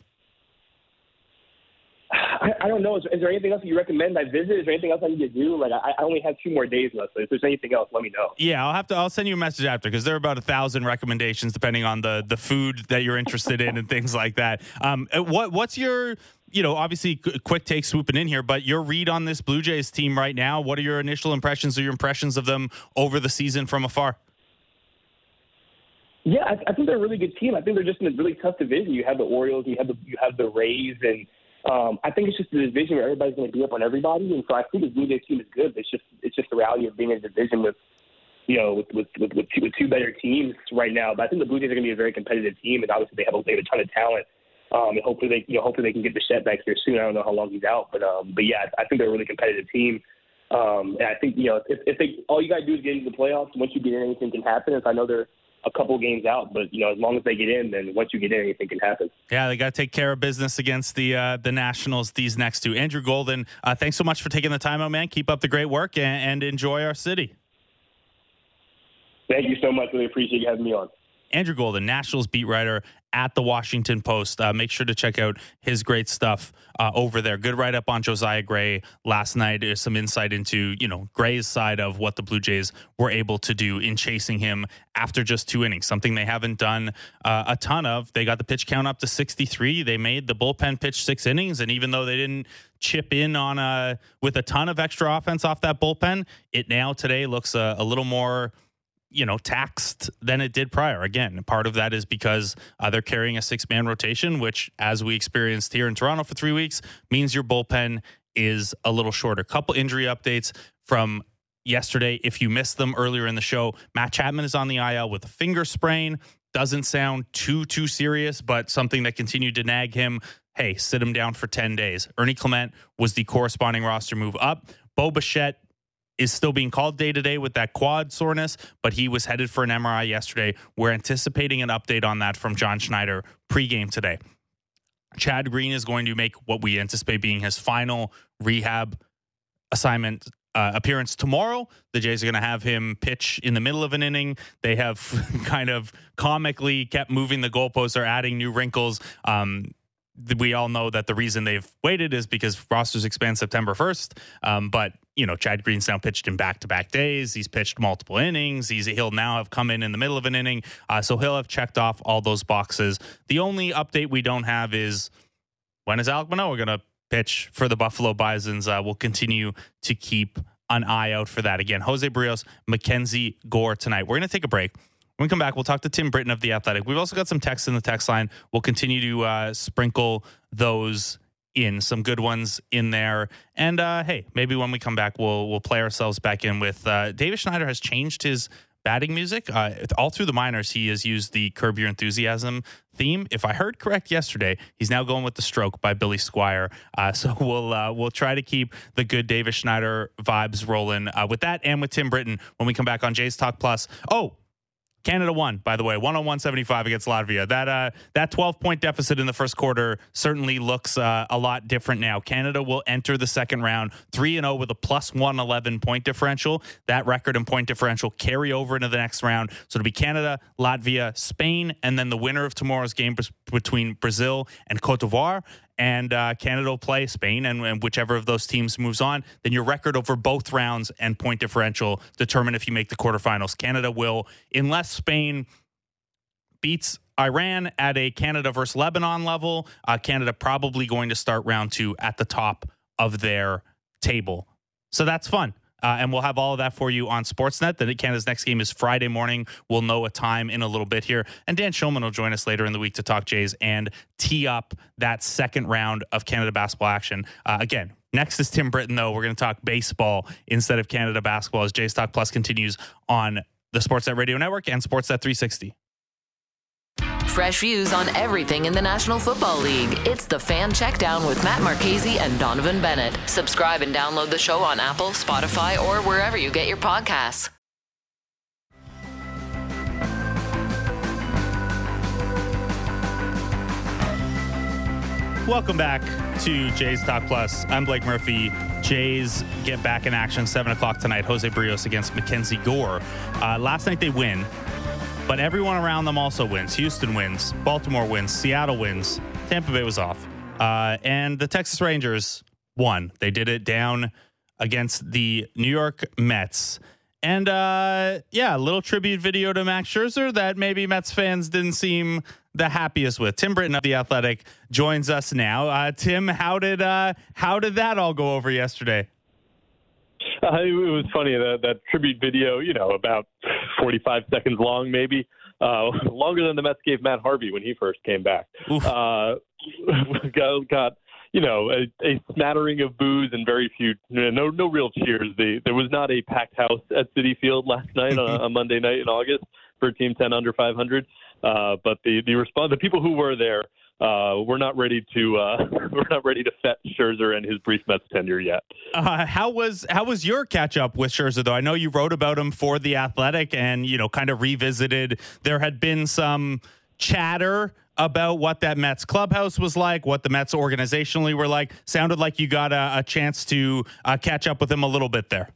I, I don't know. Is, is there anything else you recommend I visit? Is there anything else I need to do? Like, I, I only have two more days left. So if there's anything else, let me know. Yeah, I'll have to. I'll send you a message after because there are about a thousand recommendations depending on the the food that you're interested in and things like that. Um, what what's your you know obviously quick take swooping in here, but your read on this Blue Jays team right now? What are your initial impressions or your impressions of them over the season from afar? Yeah, I, I think they're a really good team. I think they're just in a really tough division. You have the Orioles, you have the you have the Rays, and Um, I think it's just a division where everybody's going to beat up on everybody, and so I think the Blue Jays team is good. It's just it's just the reality of being in a division with, you know, with with with, with, two, with two better teams right now. But I think the Blue Jays are going to be a very competitive team, and obviously they have a, they have a ton of talent. Um, and hopefully they you know hopefully they can get the Shet back here soon. I don't know how long he's out, but um, but yeah, I think they're a really competitive team. Um, and I think you know if, if they all you got to do is get into the playoffs. Once you get in, anything can happen. And so I know they're a couple games out, but you know, as long as they get in, then once you get in, anything can happen. Yeah, they got to take care of business against the uh, the Nationals. These next two, Andrew Golden. Uh, thanks so much for taking the time out, man. Keep up the great work and, and enjoy our city. Thank you so much. Really appreciate you having me on. Andrew Golden, Nationals beat writer at the Washington Post. Uh, make sure to check out his great stuff uh, over there. Good write-up on Josiah Gray last night. There's some insight into, you know, Gray's side of what the Blue Jays were able to do in chasing him after just two innings, something they haven't done uh, a ton of. They got the pitch count up to sixty-three. They made the bullpen pitch six innings, and even though they didn't chip in on a with a ton of extra offense off that bullpen, it now today looks a, a little more you know, taxed than it did prior. Again, part of that is because uh, they're carrying a six-man rotation, which, as we experienced here in Toronto for three weeks, means your bullpen is a little shorter. Couple injury updates from yesterday. If you missed them earlier in the show, Matt Chapman is on the I L with a finger sprain. Doesn't sound too, too serious, but something that continued to nag him. Hey, sit him down for ten days. Ernie Clement was the corresponding roster move up. Bo Bichette is still being called day-to-day with that quad soreness, but he was headed for an M R I yesterday. We're anticipating an update on that from John Schneider pregame today. Chad Green is going to make what we anticipate being his final rehab assignment uh, appearance tomorrow. The Jays are going to have him pitch in the middle of an inning. They have kind of comically kept moving the goalposts or adding new wrinkles. Um, we all know that the reason they've waited is because rosters expand September first. Um, but, you know, Chad Green's now pitched in back-to-back days. He's pitched multiple innings. He's, he'll now have come in in the middle of an inning. Uh, so he'll have checked off all those boxes. The only update we don't have is when is Alek Manoah going to pitch for the Buffalo Bisons? Uh, we'll continue to keep an eye out for that. Again, Jose Barrios, Mackenzie Gore tonight. We're going to take a break. When we come back, we'll talk to Tim Britton of The Athletic. We've also got some texts in the text line. We'll continue to uh, sprinkle those in, some good ones in there. And uh, hey, maybe when we come back, we'll we'll play ourselves back in with uh, Davis Schneider has changed his batting music. Uh, all through the minors, he has used the Curb Your Enthusiasm theme. If I heard correct yesterday, he's now going with The Stroke by Billy Squier. Uh, so we'll uh, we'll try to keep the good Davis Schneider vibes rolling uh, with that and with Tim Britton when we come back on Jays Talk Plus. Oh, Canada won, by the way, one oh one seventy-five against Latvia. That uh, that twelve-point deficit in the first quarter certainly looks uh, a lot different now. Canada will enter the second round three and oh with a plus one eleven point differential. That record and point differential carry over into the next round. So it'll be Canada, Latvia, Spain, and then the winner of tomorrow's game between Brazil and Cote d'Ivoire. And uh, Canada will play Spain, and, and whichever of those teams moves on, then your record over both rounds and point differential determine if you make the quarterfinals. Canada will, unless Spain beats Iran at a Canada versus Lebanon level, uh, Canada probably going to start round two at the top of their table. So that's fun. Uh, and we'll have all of that for you on Sportsnet. Then Canada's next game is Friday morning. We'll know a time in a little bit here. And Dan Shulman will join us later in the week to talk Jays and tee up that second round of Canada basketball action. Uh, again, Next is Tim Britton, though. We're going to talk baseball instead of Canada basketball as Jays Talk Plus continues on the Sportsnet Radio Network and Sportsnet three sixty. Fresh views on everything in the National Football League. It's the Fan Checkdown with Matt Marchese and Donovan Bennett. Subscribe and download the show on Apple, Spotify, or wherever you get your podcasts. Welcome back to Jays Talk Plus. I'm Blake Murphy. Jays get back in action seven o'clock tonight. Jose Barrios against Mackenzie Gore. Uh, last night they win, but everyone around them also wins. Houston wins. Baltimore wins. Seattle wins. Tampa Bay was off. Uh, and the Texas Rangers won. They did it down against the New York Mets. And, uh, yeah, a little tribute video to Max Scherzer that maybe Mets fans didn't seem the happiest with. Tim Britton of The Athletic joins us now. Uh, Tim, how did uh, how did that all go over yesterday? Uh, it was funny, that, that tribute video, you know, about forty-five seconds long, maybe. Uh, longer than the Mets gave Matt Harvey when he first came back. Uh, got, got, you know, a, a smattering of boos and very few, no no real cheers. The, there was not a packed house at Citi Field last night on a Monday night in August for Team ten under five hundred. Uh, but the the response, the people who were there, uh, were not ready to uh, we're not ready to fet Scherzer and his brief Mets tenure yet. Uh, how was how was your catch up with Scherzer, though? I know you wrote about him for The Athletic, and you know, kind of revisited. There had been some chatter about what that Mets clubhouse was like, what the Mets organizationally were like. Sounded like you got a, a chance to uh, catch up with him a little bit there.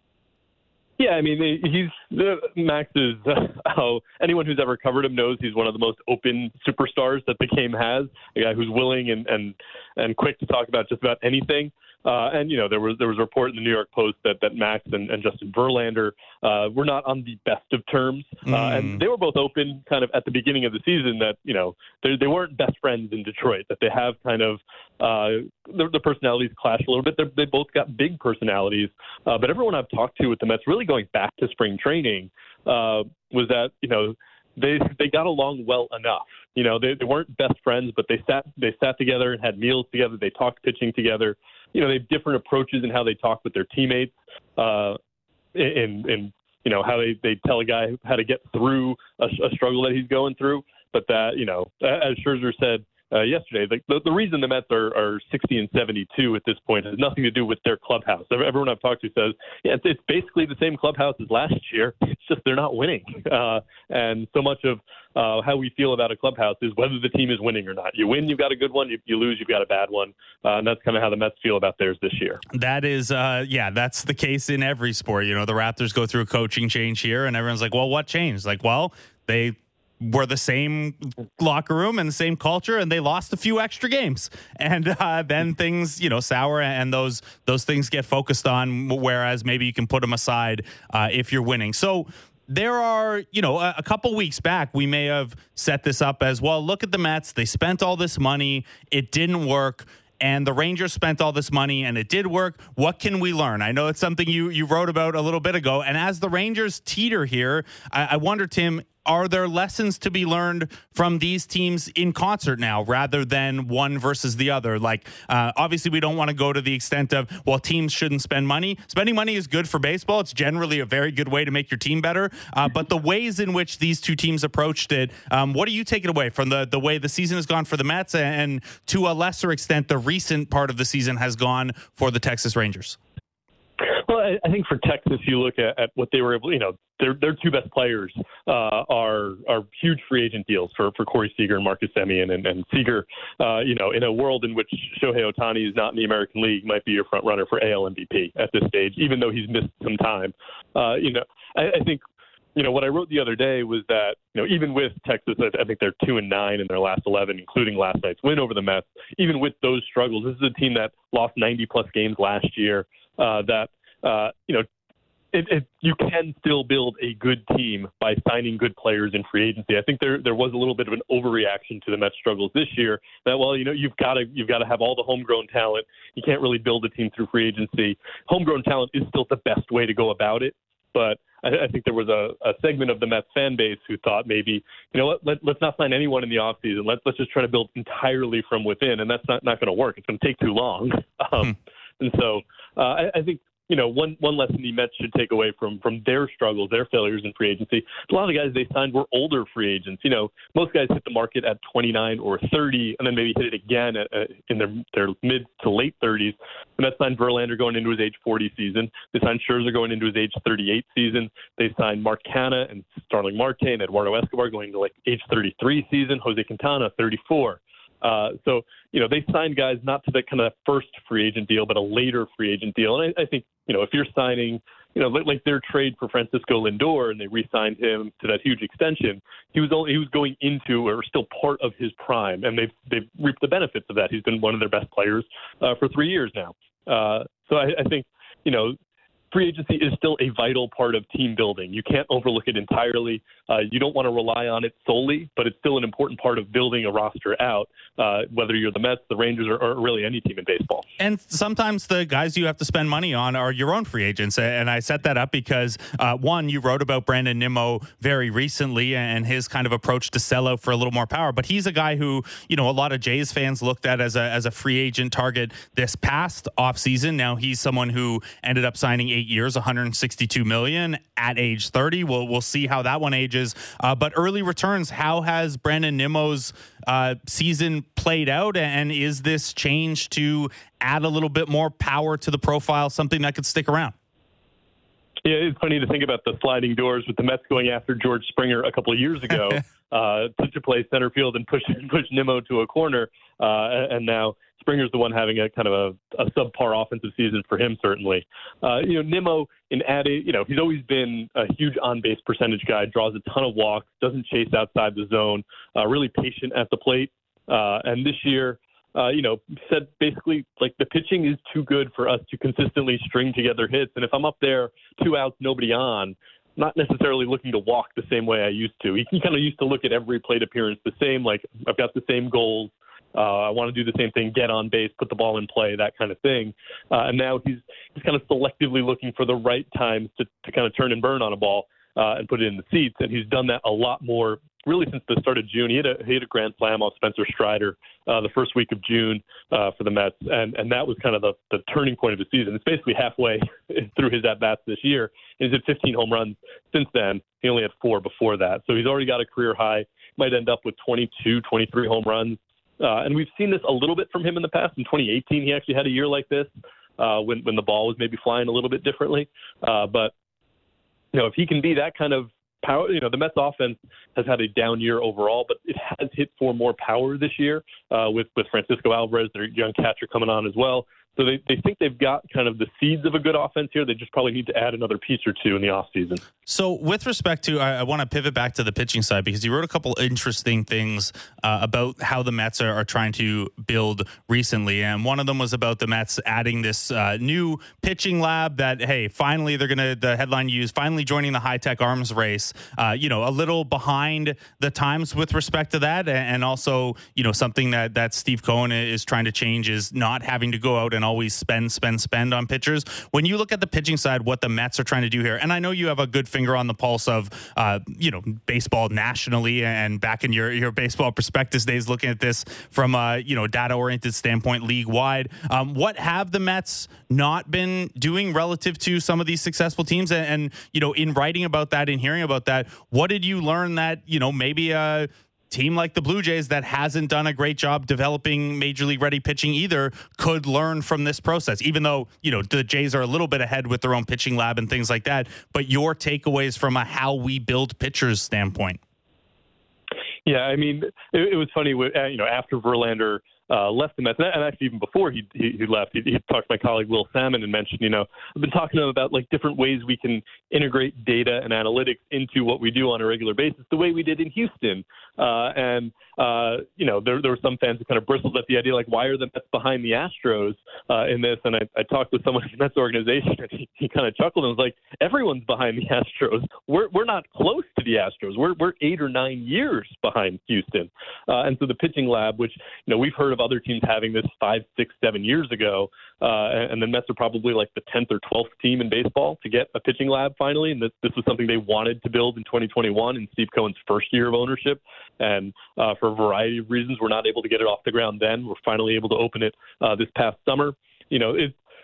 Yeah, I mean, he's uh, Max is uh, how anyone who's ever covered him knows he's one of the most open superstars that the game has. A guy who's willing and and, and quick to talk about just about anything. Uh, and, you know, there was there was a report in the New York Post that, that Max and, and Justin Verlander uh, were not on the best of terms. Mm. Uh, and they were both open kind of at the beginning of the season that, you know, they, they weren't best friends in Detroit, that they have kind of uh, the, the personalities clash a little bit. They're, they both got big personalities. Uh, but everyone I've talked to with the Mets, really going back to spring training, uh, was that, you know, they they got along well enough. You know, they, they weren't best friends, but they sat they sat together and had meals together. They talked pitching together. You know, they have different approaches in how they talk with their teammates, uh, and, and, you know, how they, they tell a guy how to get through a, a struggle that he's going through. But that, you know, as Scherzer said uh, yesterday, the, the, the reason the Mets are, are sixty and seventy-two at this point has nothing to do with their clubhouse. Everyone I've talked to says, yeah, it's, it's basically the same clubhouse as last year. It's just they're not winning. Uh, and so much of uh, how we feel about a clubhouse is whether the team is winning or not. You win, you've got a good one. You, you lose, you've got a bad one. Uh, and that's kind of how the Mets feel about theirs this year. That is, uh, yeah, that's the case in every sport. You know, the Raptors go through a coaching change here, and everyone's like, well, what changed? Like, well, they were the same locker room and the same culture, and they lost a few extra games, and uh, then things, you know, sour, and those those things get focused on. Whereas maybe you can put them aside uh, if you're winning. So there are, you know, a, a couple weeks back, we may have set this up as, well, look at the Mets. They spent all this money. It didn't work. And the Rangers spent all this money and it did work. What can we learn? I know it's something you, you wrote about a little bit ago. And as the Rangers teeter here, I, I wonder, Tim, are there lessons to be learned from these teams in concert now rather than one versus the other? Like, uh, obviously, we don't want to go to the extent of, well, teams shouldn't spend money. Spending money is good for baseball. It's generally a very good way to make your team better. Uh, but the ways in which these two teams approached it, um, what do you take it away from the, the way the season has gone for the Mets and, to a lesser extent, the recent part of the season has gone for the Texas Rangers? Well, I, I think for Texas, you look at, at what they were able, you know, their their two best players uh, are are huge free agent deals for, for Corey Seager and Marcus Semien, and, and Seager, uh, you know, in a world in which Shohei Ohtani is not in the American League, might be your front runner for A L M V P at this stage, even though he's missed some time. Uh, you know, I, I think, you know, what I wrote the other day was that, you know, even with Texas, I, I think they're two and nine in their last eleven, including last night's win over the Mets. Even with those struggles, this is a team that lost ninety plus games last year. Uh, that uh, you know. It, it, you can still build a good team by signing good players in free agency. I think there there was a little bit of an overreaction to the Mets' struggles this year. That, well, you know, you've got to you've got to have all the homegrown talent. You can't really build a team through free agency. Homegrown talent is still the best way to go about it. But I, I think there was a, a segment of the Mets fan base who thought maybe, you know, let, let, let's not sign anyone in the offseason. Let's let's just try to build entirely from within, and that's not, not going to work. It's going to take too long. Um, And so uh, I, I think, you know, one one lesson the Mets should take away from from their struggles, their failures in free agency. A lot of the guys they signed were older free agents. You know, most guys hit the market at twenty-nine or thirty, and then maybe hit it again at, uh, in their their mid to late thirties. The Mets signed Verlander going into his age forty season. They signed Scherzer going into his age thirty-eight season. They signed Mark Canha and Starling Marte and Eduardo Escobar going into like age thirty-three season. Jose Quintana thirty-four. Uh, so, you know, they signed guys not to the kind of first free agent deal, but a later free agent deal. And I, I think, you know, if you're signing, you know, like, like their trade for Francisco Lindor and they re-signed him to that huge extension, he was only, he was going into or still part of his prime, and they've they've reaped the benefits of that. He's been one of their best players uh, for three years now. Uh, so I, I think, you know, free agency is still a vital part of team building. You can't overlook it entirely. Uh, you don't want to rely on it solely, but it's still an important part of building a roster out, uh, whether you're the Mets, the Rangers, or, or really any team in baseball. And sometimes the guys you have to spend money on are your own free agents. And I set that up because, uh, one, you wrote about Brandon Nimmo very recently and his kind of approach to sell out for a little more power. But he's a guy who, you know, a lot of Jays fans looked at as a as a free agent target this past offseason. Now he's someone who ended up signing eight years, one hundred sixty-two million dollars at age thirty. We'll, we'll see how that one ages. Uh, but early returns, how has Brandon Nimmo's uh, season played out? And is this change to add a little bit more power to the profile something that could stick around? Yeah, it's funny to think about the sliding doors with the Mets going after George Springer a couple of years ago uh, to, to play center field and push push Nimmo to a corner. Uh, and now Springer's the one having a kind of a, a subpar offensive season for him, certainly. Uh, you know, Nimmo, in adding, you know, he's always been a huge on-base percentage guy, draws a ton of walks, doesn't chase outside the zone, uh, really patient at the plate. Uh, and this year, uh, you know, said basically, like, the pitching is too good for us to consistently string together hits. And if I'm up there, two outs, nobody on, not necessarily looking to walk the same way I used to. He, he kind of used to look at every plate appearance the same, like, I've got the same goals. Uh, I want to do the same thing, get on base, put the ball in play, that kind of thing. Uh, and now he's he's kind of selectively looking for the right times to, to kind of turn and burn on a ball uh, and put it in the seats. And he's done that a lot more really since the start of June. He had a, he had a grand slam off Spencer Strider uh, the first week of June uh, for the Mets. And, and that was kind of the, the turning point of the season. It's basically halfway through his at-bats this year. And he's had fifteen home runs since then. He only had four before that. So he's already got a career high. Might end up with twenty-two, twenty-three home runs. Uh, and we've seen this a little bit from him in the past. In twenty eighteen, he actually had a year like this uh, when when the ball was maybe flying a little bit differently. Uh, but, you know, if he can be that kind of power, you know, the Mets offense has had a down year overall, but it has hit for more power this year uh, with, with Francisco Alvarez, their young catcher, coming on as well. So they, they think they've got kind of the seeds of a good offense here. They just probably need to add another piece or two in the offseason. So with respect to, I, I want to pivot back to the pitching side because you wrote a couple interesting things uh, about how the Mets are, are trying to build recently. And one of them was about the Mets adding this uh, new pitching lab that, hey, finally they're going to, the headline you use, finally joining the high-tech arms race. Uh, you know, a little behind the times with respect to that. And also, you know, something that, that Steve Cohen is trying to change is not having to go out and always spend, spend, spend on pitchers. When you look at the pitching side, what the Mets are trying to do here, and I know you have a good finger on the pulse of, uh, you know, baseball nationally and back in your, your baseball prospectus days, looking at this from a, you know, data-oriented standpoint league-wide. Um, what have the Mets not been doing relative to some of these successful teams? And, and, you know, in writing about that and hearing about that, what did you learn that, you know, maybe a team like the Blue Jays that hasn't done a great job developing major league ready pitching either could learn from this process, even though, you know, the Jays are a little bit ahead with their own pitching lab and things like that, but your takeaways from a how we build pitchers standpoint? Yeah, I mean, it, it was funny, you know, after Verlander Uh, left the Mets, and actually even before he he, he left, he, he talked to my colleague Will Salmon and mentioned, you know, I've been talking to him about like different ways we can integrate data and analytics into what we do on a regular basis, the way we did in Houston. Uh, and uh, you know, there there were some fans who kind of bristled at the idea, like, why are the Mets behind the Astros uh, in this? And I, I talked with someone in the Mets organization, and he, he kind of chuckled and was like, everyone's behind the Astros. We're we're not close to the Astros. We're we're eight or nine years behind Houston. Uh, and so the pitching lab, which, you know, we've heard of other teams having this five, six, seven years ago, uh, and the Mets are probably like the tenth or twelfth team in baseball to get a pitching lab finally. And this, this was something they wanted to build in twenty twenty-one in Steve Cohen's first year of ownership. And uh, for a variety of reasons, we're not able to get it off the ground then. We're finally able to open it uh, this past summer. You know, it,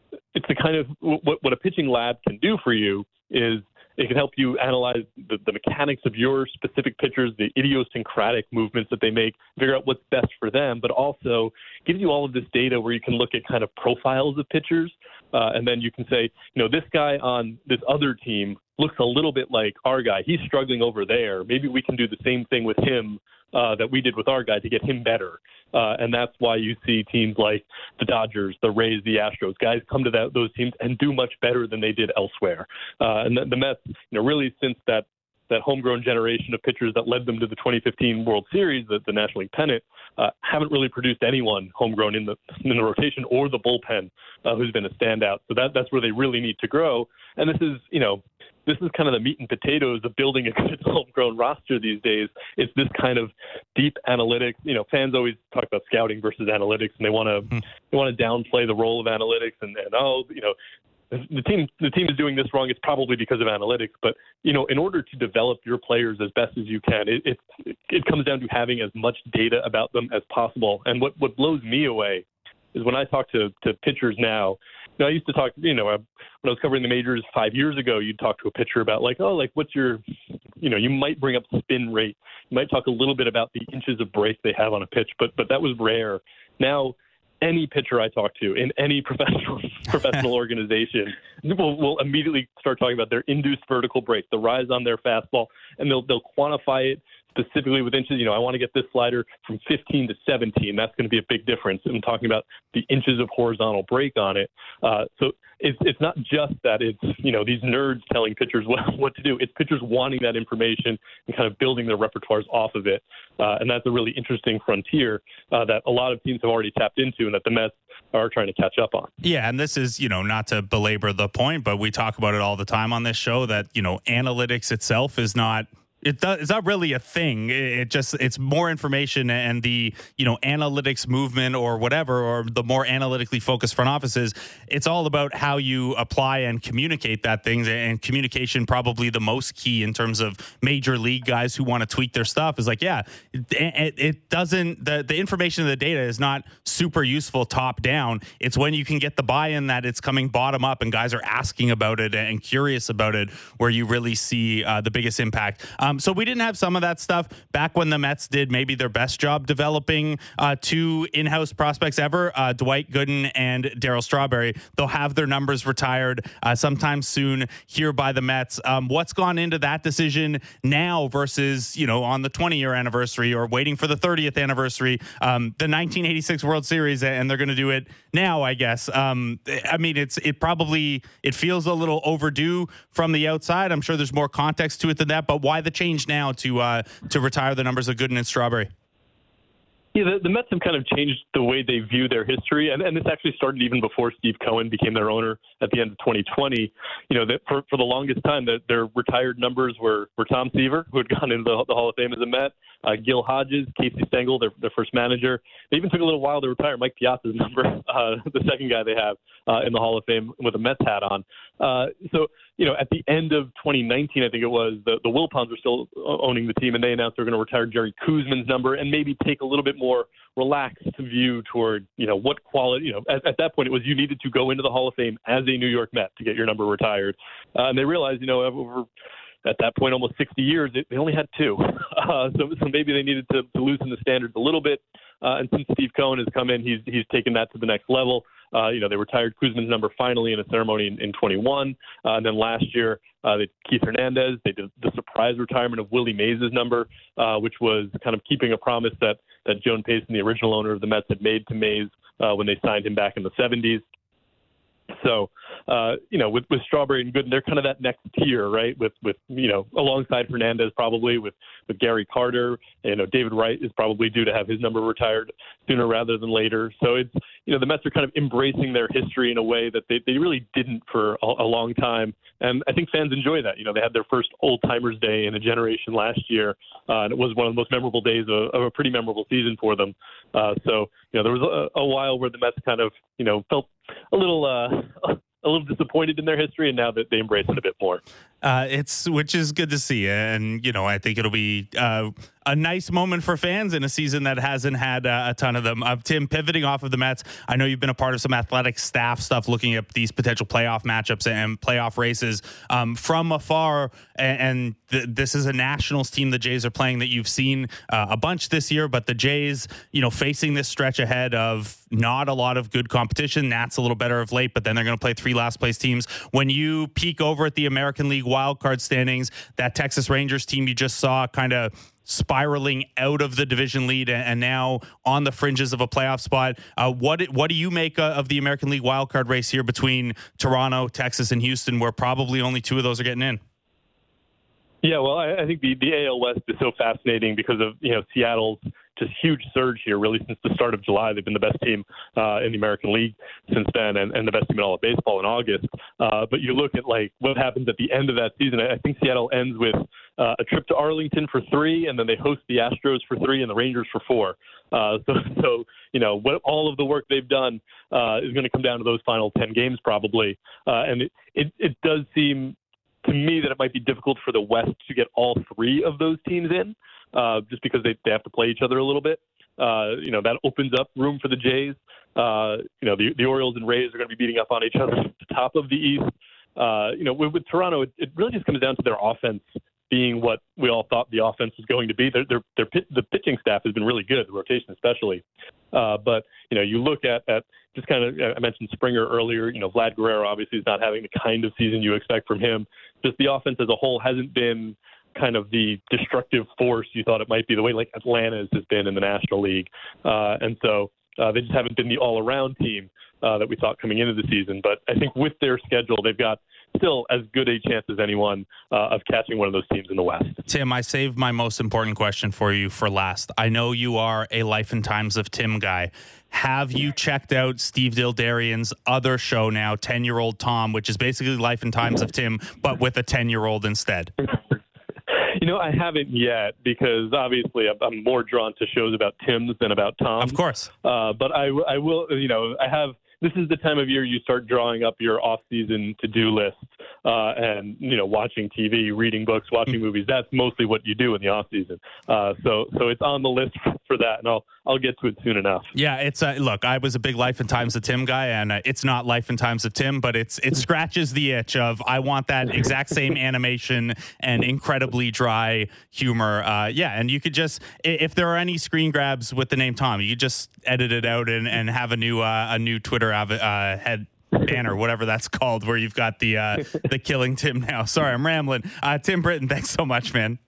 it's the kind of what, what a pitching lab can do for you is it can help you analyze the, the mechanics of your specific pitchers, the idiosyncratic movements that they make, figure out what's best for them, but also gives you all of this data where you can look at kind of profiles of pitchers. Uh, and then you can say, you know, this guy on this other team looks a little bit like our guy. He's struggling over there. Maybe we can do the same thing with him uh, that we did with our guy to get him better. Uh, and that's why you see teams like the Dodgers, the Rays, the Astros, guys come to that, those teams and do much better than they did elsewhere. Uh, and the, the Mets, you know, really since that that homegrown generation of pitchers that led them to the twenty fifteen World Series, the, the National League pennant, uh, haven't really produced anyone homegrown in the in the rotation or the bullpen uh, who's been a standout. So that that's where they really need to grow. And this is, you know, this is kind of the meat and potatoes of building a good homegrown roster these days. It's this kind of deep analytics. You know, fans always talk about scouting versus analytics, and they want to mm. they want to downplay the role of analytics and, and oh, you know, the team the team is doing this wrong. It's probably because of analytics. But, you know, in order to develop your players as best as you can, it it, it comes down to having as much data about them as possible. And what, what blows me away is when I talk to, to pitchers now, you know, I used to talk, you know, when I was covering the majors five years ago, you'd talk to a pitcher about like, oh, like what's your, you know, you might bring up spin rate. You might talk a little bit about the inches of break they have on a pitch, but but that was rare. Now, any pitcher I talk to in any professional professional organization will, will immediately start talking about their induced vertical break, the rise on their fastball, and they'll they'll quantify it specifically with inches. You know, I want to get this slider from fifteen to seventeen. That's going to be a big difference. I'm talking about the inches of horizontal break on it. Uh, so it's it's not just that it's, you know, these nerds telling pitchers what, what to do. It's pitchers wanting that information and kind of building their repertoires off of it. Uh, and that's a really interesting frontier uh, that a lot of teams have already tapped into and that the Mets are trying to catch up on. Yeah, and this is, you know, not to belabor the point, but we talk about it all the time on this show that, you know, analytics itself is not It does, it's not really a thing. It just, it's more information, and the, you know, analytics movement or whatever, or the more analytically focused front offices, it's all about how you apply and communicate that thing, and communication probably the most key in terms of major league guys who want to tweak their stuff is like, yeah, it, it doesn't, the, the information of the data is not super useful top down. It's when you can get the buy-in that it's coming bottom up and guys are asking about it and curious about it where you really see uh, the biggest impact. Um, Um, so we didn't have some of that stuff back when the Mets did maybe their best job developing uh, two in-house prospects ever, uh, Dwight Gooden and Darryl Strawberry. They'll have their numbers retired uh, sometime soon here by the Mets. Um, what's gone into that decision now versus, you know, on the twenty-year anniversary or waiting for the thirtieth anniversary, um, the nineteen eighty-six World Series, and they're going to do it now, I guess. Um, I mean, it's it probably, it feels a little overdue from the outside. I'm sure there's more context to it than that, but why the change now to uh, to retire the numbers of Gooden and Strawberry? Yeah, the, the Mets have kind of changed the way they view their history, and, and this actually started even before Steve Cohen became their owner at the end of twenty twenty. You know, that for, for the longest time, the, their retired numbers were, were Tom Seaver, who had gone into the, the Hall of Fame as a Met, uh, Gil Hodges, Casey Stengel, their, their first manager. They even took a little while to retire Mike Piazza's number, uh, the second guy they have uh, in the Hall of Fame with a Mets hat on. Uh, so, you know, at the end of twenty nineteen, I think it was, the, the Wilpons were still owning the team, and they announced they were going to retire Jerry Koosman's number and maybe take a little bit more relaxed view toward, you know, what quality, you know, at, at that point it was you needed to go into the Hall of Fame as a New York Met to get your number retired. Uh, and they realized, you know, over at that point almost sixty years, it, they only had two. Uh, so, so maybe they needed to, to loosen the standards a little bit. Uh, and since Steve Cohen has come in, he's he's taken that to the next level. Uh, you know, they retired Koosman's number finally in a ceremony in, in twenty-one. Uh, and then last year, uh, they, Keith Hernandez, they did the surprise retirement of Willie Mays' number, uh, which was kind of keeping a promise that, that Joan Payson, the original owner of the Mets, had made to Mays uh, when they signed him back in the seventies. So, uh, you know, with, with Strawberry and Gooden, they're kind of that next tier, right? With, with you know, alongside Hernandez probably, with, with Gary Carter. You know, David Wright is probably due to have his number retired sooner rather than later. So it's, you know, the Mets are kind of embracing their history in a way that they, they really didn't for a, a long time. And I think fans enjoy that. You know, they had their first Old Timers Day in a generation last year, uh, and it was one of the most memorable days of, of a pretty memorable season for them. Uh, so, you know, there was a, a while where the Mets kind of, you know, felt a little uh, a little disappointed in their history, and now that they embrace it a bit more. Uh, it's which is good to see, and you know I think it'll be uh, a nice moment for fans in a season that hasn't had uh, a ton of them. Uh, Tim, pivoting off of the Mets, I know you've been a part of some athletic staff stuff looking at these potential playoff matchups and playoff races um, from afar. And, and th- this is a Nationals team the Jays are playing that you've seen uh, a bunch this year, but the Jays, you know, facing this stretch ahead of not a lot of good competition. Nats a little better of late, but then they're going to play three last place teams. When you peek over at the American League wildcard standings, that Texas Rangers team you just saw kind of spiraling out of the division lead and now on the fringes of a playoff spot. Uh, what what do you make uh, of the American League wildcard race here between Toronto, Texas, and Houston, where probably only two of those are getting in? Yeah, well, I, I think the, the A L West is so fascinating because of, you know, Seattle's just huge surge here, really, since the start of July. They've been the best team uh, in the American League since then, and, and the best team in all of baseball in August. Uh, but you look at, like, what happens at the end of that season. I think Seattle ends with uh, a trip to Arlington for three, and then they host the Astros for three and the Rangers for four. Uh, so, so, you know, what all of the work they've done uh, is going to come down to those final ten games probably. Uh, and it, it, it does seem to me that it might be difficult for the West to get all three of those teams in, uh, just because they, they have to play each other a little bit. Uh, you know, that opens up room for the Jays. Uh, you know, the, the Orioles and Rays are going to be beating up on each other at the top of the East. Uh, you know, with, with Toronto, it, it really just comes down to their offense being what we all thought the offense was going to be. Their, their, their pit, the pitching staff has been really good, the rotation especially. Uh, but, you know, you look at, at just kind of, I mentioned Springer earlier, you know, Vlad Guerrero obviously is not having the kind of season you expect from him. Just the offense as a whole hasn't been kind of the destructive force you thought it might be, the way like Atlanta's has been in the National League. Uh, and so uh, they just haven't been the all-around team uh, that we thought coming into the season. But I think with their schedule, they've got still as good a chance as anyone uh, of catching one of those teams in the West. Tim, I saved my most important question for you for last. I know you are a Life and Times of Tim guy. Have you checked out Steve Dildarian's other show now, ten-Year-Old Tom, which is basically Life and Times of Tim, but with a ten-year-old instead? You know, I haven't yet because obviously I'm more drawn to shows about Tims than about Toms. Of course. Uh, but I, I will, you know, I have. This is the time of year you start drawing up your off-season to-do lists uh, and, you know, watching T V, reading books, watching movies. That's mostly what you do in the off-season. Uh, so so it's on the list for that, and I'll I'll get to it soon enough. Yeah, it's uh, look, I was a big Life and Times of Tim guy, and uh, it's not Life and Times of Tim, but it's it scratches the itch of I want that exact same animation and incredibly dry humor. Uh, yeah, and you could just, if there are any screen grabs with the name Tom, you could just edit it out and, and have a new uh, a new Twitter av- uh, head banner, whatever that's called, where you've got the uh, the Killing Tim now. Sorry, I'm rambling. Uh, Tim Britton, thanks so much, man.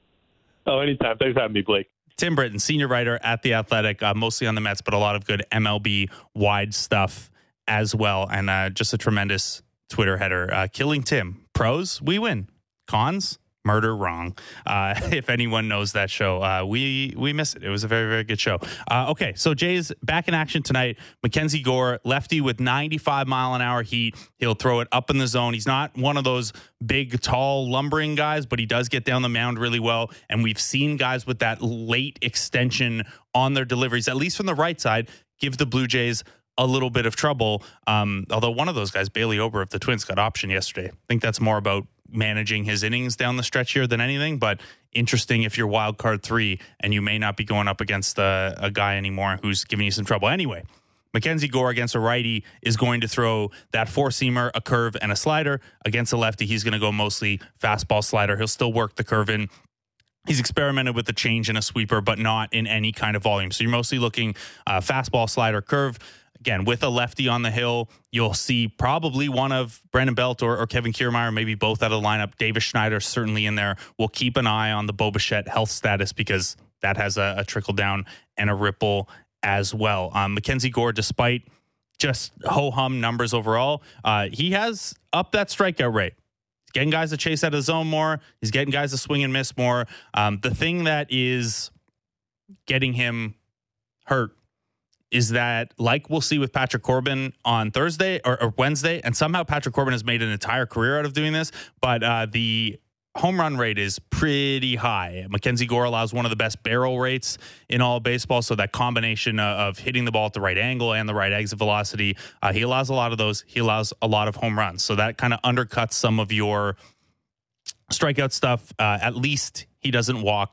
Oh, anytime. Thanks for having me, Blake. Tim Britton, senior writer at The Athletic, uh, mostly on the Mets, but a lot of good M L B-wide stuff as well. And uh, just a tremendous Twitter header. Uh, Killing Tim. Pros, we win. Cons, murder wrong. Uh, if anyone knows that show, uh, we we miss it. It was a very, very good show. Uh, okay, so Jays back in action tonight. Mackenzie Gore, lefty with ninety-five mile an hour heat. He'll throw it up in the zone. He's not one of those big, tall, lumbering guys, but he does get down the mound really well. And we've seen guys with that late extension on their deliveries, at least from the right side, give the Blue Jays a little bit of trouble. Um, although one of those guys, Bailey Ober of the Twins, got option yesterday. I think that's more about managing his innings down the stretch here than anything, but interesting if you're wild card three and you may not be going up against a, a guy anymore who's giving you some trouble. Anyway, Mackenzie Gore against a righty is going to throw that four-seamer, a curve, and a slider. Against a lefty, he's going to go mostly fastball slider. He'll still work the curve in. He's experimented with the change in a sweeper, but not in any kind of volume. So you're mostly looking uh, fastball, slider, curve. Again, with a lefty on the hill, you'll see probably one of Brandon Belt or, or Kevin Kiermaier, maybe both out of the lineup. Davis Schneider certainly in there. We'll keep an eye on the Bo Bichette health status because that has a, a trickle down and a ripple as well. Um, Mackenzie Gore, despite just ho-hum numbers overall, uh, he has upped that strikeout rate. He's getting guys to chase out of the zone more. He's getting guys to swing and miss more. Um, the thing that is getting him hurt is that, like we'll see with Patrick Corbin on Thursday or, or Wednesday, and somehow Patrick Corbin has made an entire career out of doing this, but uh, the home run rate is pretty high. Mackenzie Gore allows one of the best barrel rates in all of baseball, so that combination of hitting the ball at the right angle and the right exit velocity, uh, he allows a lot of those. He allows a lot of home runs, so that kind of undercuts some of your strikeout stuff. Uh, at least he doesn't walk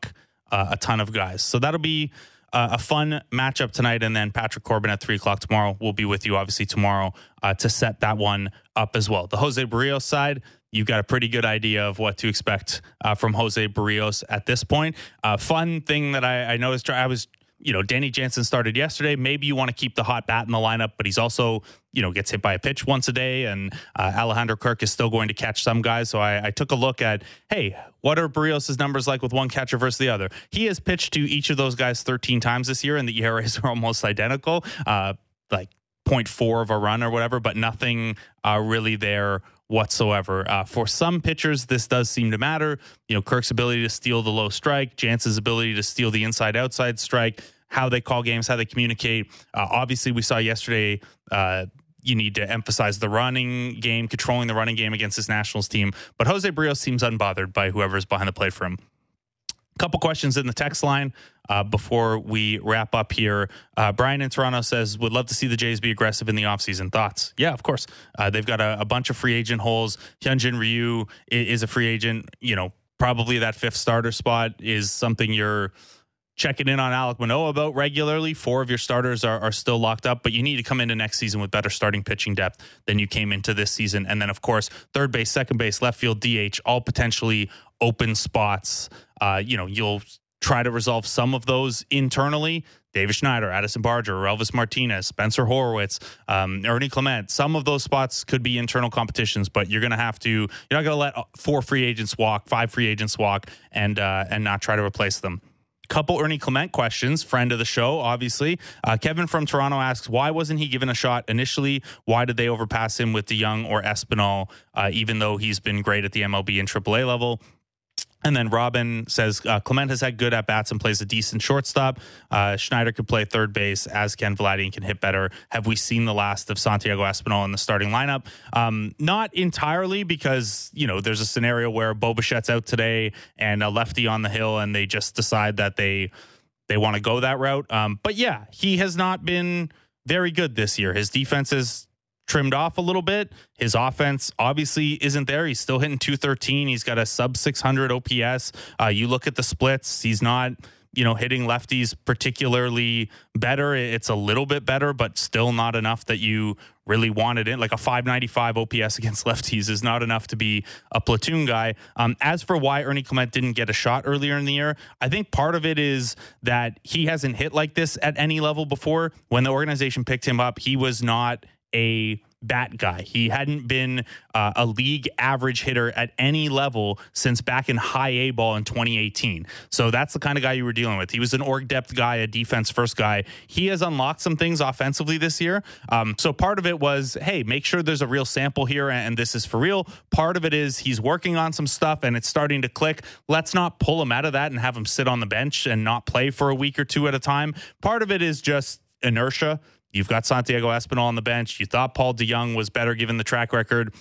uh, a ton of guys. So that'll be uh, a fun matchup tonight. And then Patrick Corbin at three o'clock tomorrow. We'll be with you obviously tomorrow uh, to set that one up as well. The Jose Barrios side, you've got a pretty good idea of what to expect uh, from Jose Barrios at this point. Uh, fun thing that I, I noticed, I was, you know, Danny Jansen started yesterday. Maybe you want to keep the hot bat in the lineup, but he's also, you know, gets hit by a pitch once a day. And uh, Alejandro Kirk is still going to catch some guys. So I, I took a look at, hey, what are Barrios' numbers like with one catcher versus the other? He has pitched to each of those guys thirteen times this year, and the E R As are almost identical, uh, like zero point four of a run or whatever, but nothing uh, really there whatsoever. Uh, for some pitchers, this does seem to matter. You know, Kirk's ability to steal the low strike, Jansen's ability to steal the inside-outside strike, how they call games, how they communicate. Uh, obviously, we saw yesterday uh, you need to emphasize the running game, controlling the running game against this Nationals team. But Jose Barrios seems unbothered by whoever's behind the plate for him. Couple questions in the text line uh, before we wrap up here. Uh, Brian in Toronto says, would love to see the Jays be aggressive in the offseason. Thoughts? Yeah, of course. Uh, they've got a, a bunch of free agent holes. Hyunjin Ryu is, is a free agent. You know, probably that fifth starter spot is something you're checking in on Alek Manoah about regularly. Four of your starters are, are still locked up, but you need to come into next season with better starting pitching depth than you came into this season. And then, of course, third base, second base, left field, D H, all potentially open spots. Uh, you know, you'll try to resolve some of those internally. Davis Schneider, Addison Barger, Elvis Martinez, Spencer Horwitz, um, Ernie Clement. Some of those spots could be internal competitions, but you're going to have to, you're not going to let four free agents walk, five free agents walk, and uh, and not try to replace them. Couple Ernie Clement questions, friend of the show, obviously. Uh, Kevin from Toronto asks, why wasn't he given a shot initially? Why did they overpass him with DeYoung or Espinal, uh, even though he's been great at the M L B and triple A level? And then Robin says, uh, Clement has had good at-bats and plays a decent shortstop. Uh, Schneider could play third base, as Ken Vladian can hit better. Have we seen the last of Santiago Espinal in the starting lineup? Um, not entirely, because, you know, there's a scenario where Bo Bichette's out today and a lefty on the hill, and they just decide that they they want to go that route. Um, but, yeah, he has not been very good this year. His defense is trimmed off a little bit. His offense obviously isn't there. He's still hitting two thirteen. He's got a sub six hundred O P S. Uh, you look at the splits. He's not, you know, hitting lefties particularly better. It's a little bit better, but still not enough that you really wanted it. Like a five ninety-five O P S against lefties is not enough to be a platoon guy. Um, as for why Ernie Clement didn't get a shot earlier in the year, I think part of it is that he hasn't hit like this at any level before. When the organization picked him up, he was not a bat guy. He hadn't been uh, a league average hitter at any level since back in high A ball in twenty eighteen. So that's the kind of guy you were dealing with. He was an org depth guy, a defense first guy. He has unlocked some things offensively this year. Um, so part of it was, hey, make sure there's a real sample here and this is for real. Part of it is he's working on some stuff and it's starting to click. Let's not pull him out of that and have him sit on the bench and not play for a week or two at a time. Part of it is just inertia. You've got Santiago Espinal on the bench. You thought Paul DeYoung was better given the track record.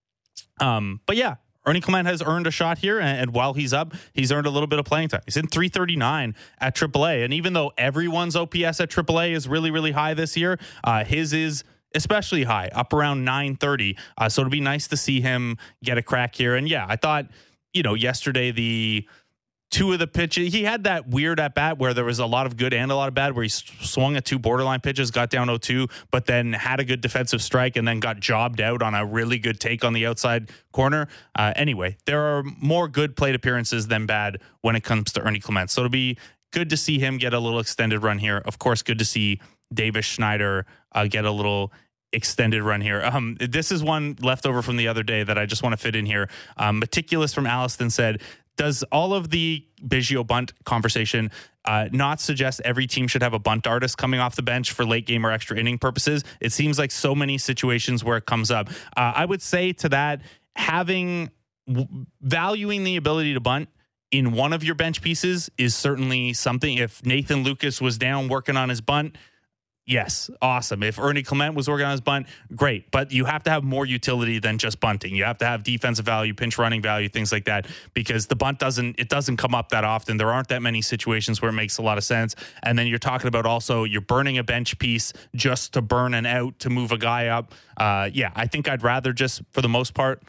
Um, but yeah, Ernie Clement has earned a shot here. And, and while he's up, he's earned a little bit of playing time. He's in three thirty-nine at triple A. And even though everyone's O P S at triple A is really, really high this year, uh, his is especially high, up around nine thirty. Uh, so it'll be nice to see him get a crack here. And yeah, I thought, you know, yesterday the two of the pitches, he had that weird at bat where there was a lot of good and a lot of bad, where he swung at two borderline pitches, got down oh two, but then had a good defensive strike and then got jobbed out on a really good take on the outside corner. Uh, anyway, there are more good plate appearances than bad when it comes to Ernie Clement. So it'll be good to see him get a little extended run here. Of course, good to see Davis Schneider uh, get a little extended run here. Um, this is one left over from the other day that I just want to fit in here. Um, Meticulous from Alliston said, does all of the Biggio bunt conversation uh, not suggest every team should have a bunt artist coming off the bench for late game or extra inning purposes? It seems like so many situations where it comes up. Uh, I would say to that, having w- valuing the ability to bunt in one of your bench pieces is certainly something. If Nathan Lucas was down working on his bunt, yes, awesome. If Ernie Clement was working on his bunt, great. But you have to have more utility than just bunting. You have to have defensive value, pinch running value, things like that, because the bunt doesn't, it doesn't come up that often. There aren't that many situations where it makes a lot of sense. And then you're talking about also you're burning a bench piece just to burn an out to move a guy up. Uh, yeah, I think I'd rather just, for the most part,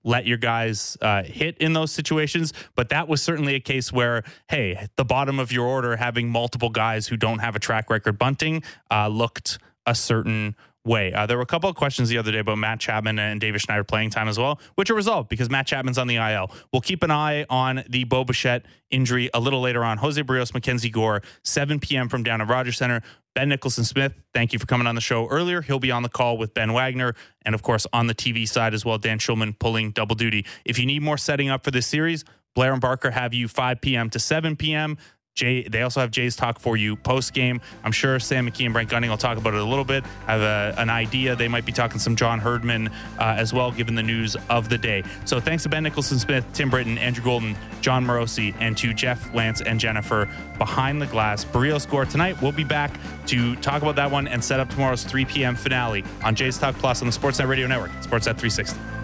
let your guys uh, hit in those situations. But that was certainly a case where, hey, the bottom of your order having multiple guys who don't have a track record bunting uh, looked a certain way. Uh, there were a couple of questions the other day about Matt Chapman and David Schneider playing time as well, which are resolved because Matt Chapman's on the I L. We'll keep an eye on the Bo Bichette injury a little later on. Jose Barrios, Mackenzie Gore, seven p.m. from down at Rogers Center. Ben Nicholson-Smith, thank you for coming on the show earlier. He'll be on the call with Ben Wagner. And, of course, on the T V side as well, Dan Schulman pulling double duty. If you need more setting up for this series, Blair and Barker have you five p.m. to seven p.m. Jay, they also have Jay's Talk for you post-game. I'm sure Sam McKee and Brent Gunning will talk about it a little bit. I have a, an idea. They might be talking some John Herdman uh, as well, given the news of the day. So thanks to Ben Nicholson-Smith, Tim Britton, Andrew Golden, John Morosi, and to Jeff, Lance, and Jennifer behind the glass. Barrios Gore tonight. We'll be back to talk about that one and set up tomorrow's three p.m. finale on Jay's Talk Plus on the Sportsnet Radio Network, Sportsnet three sixty.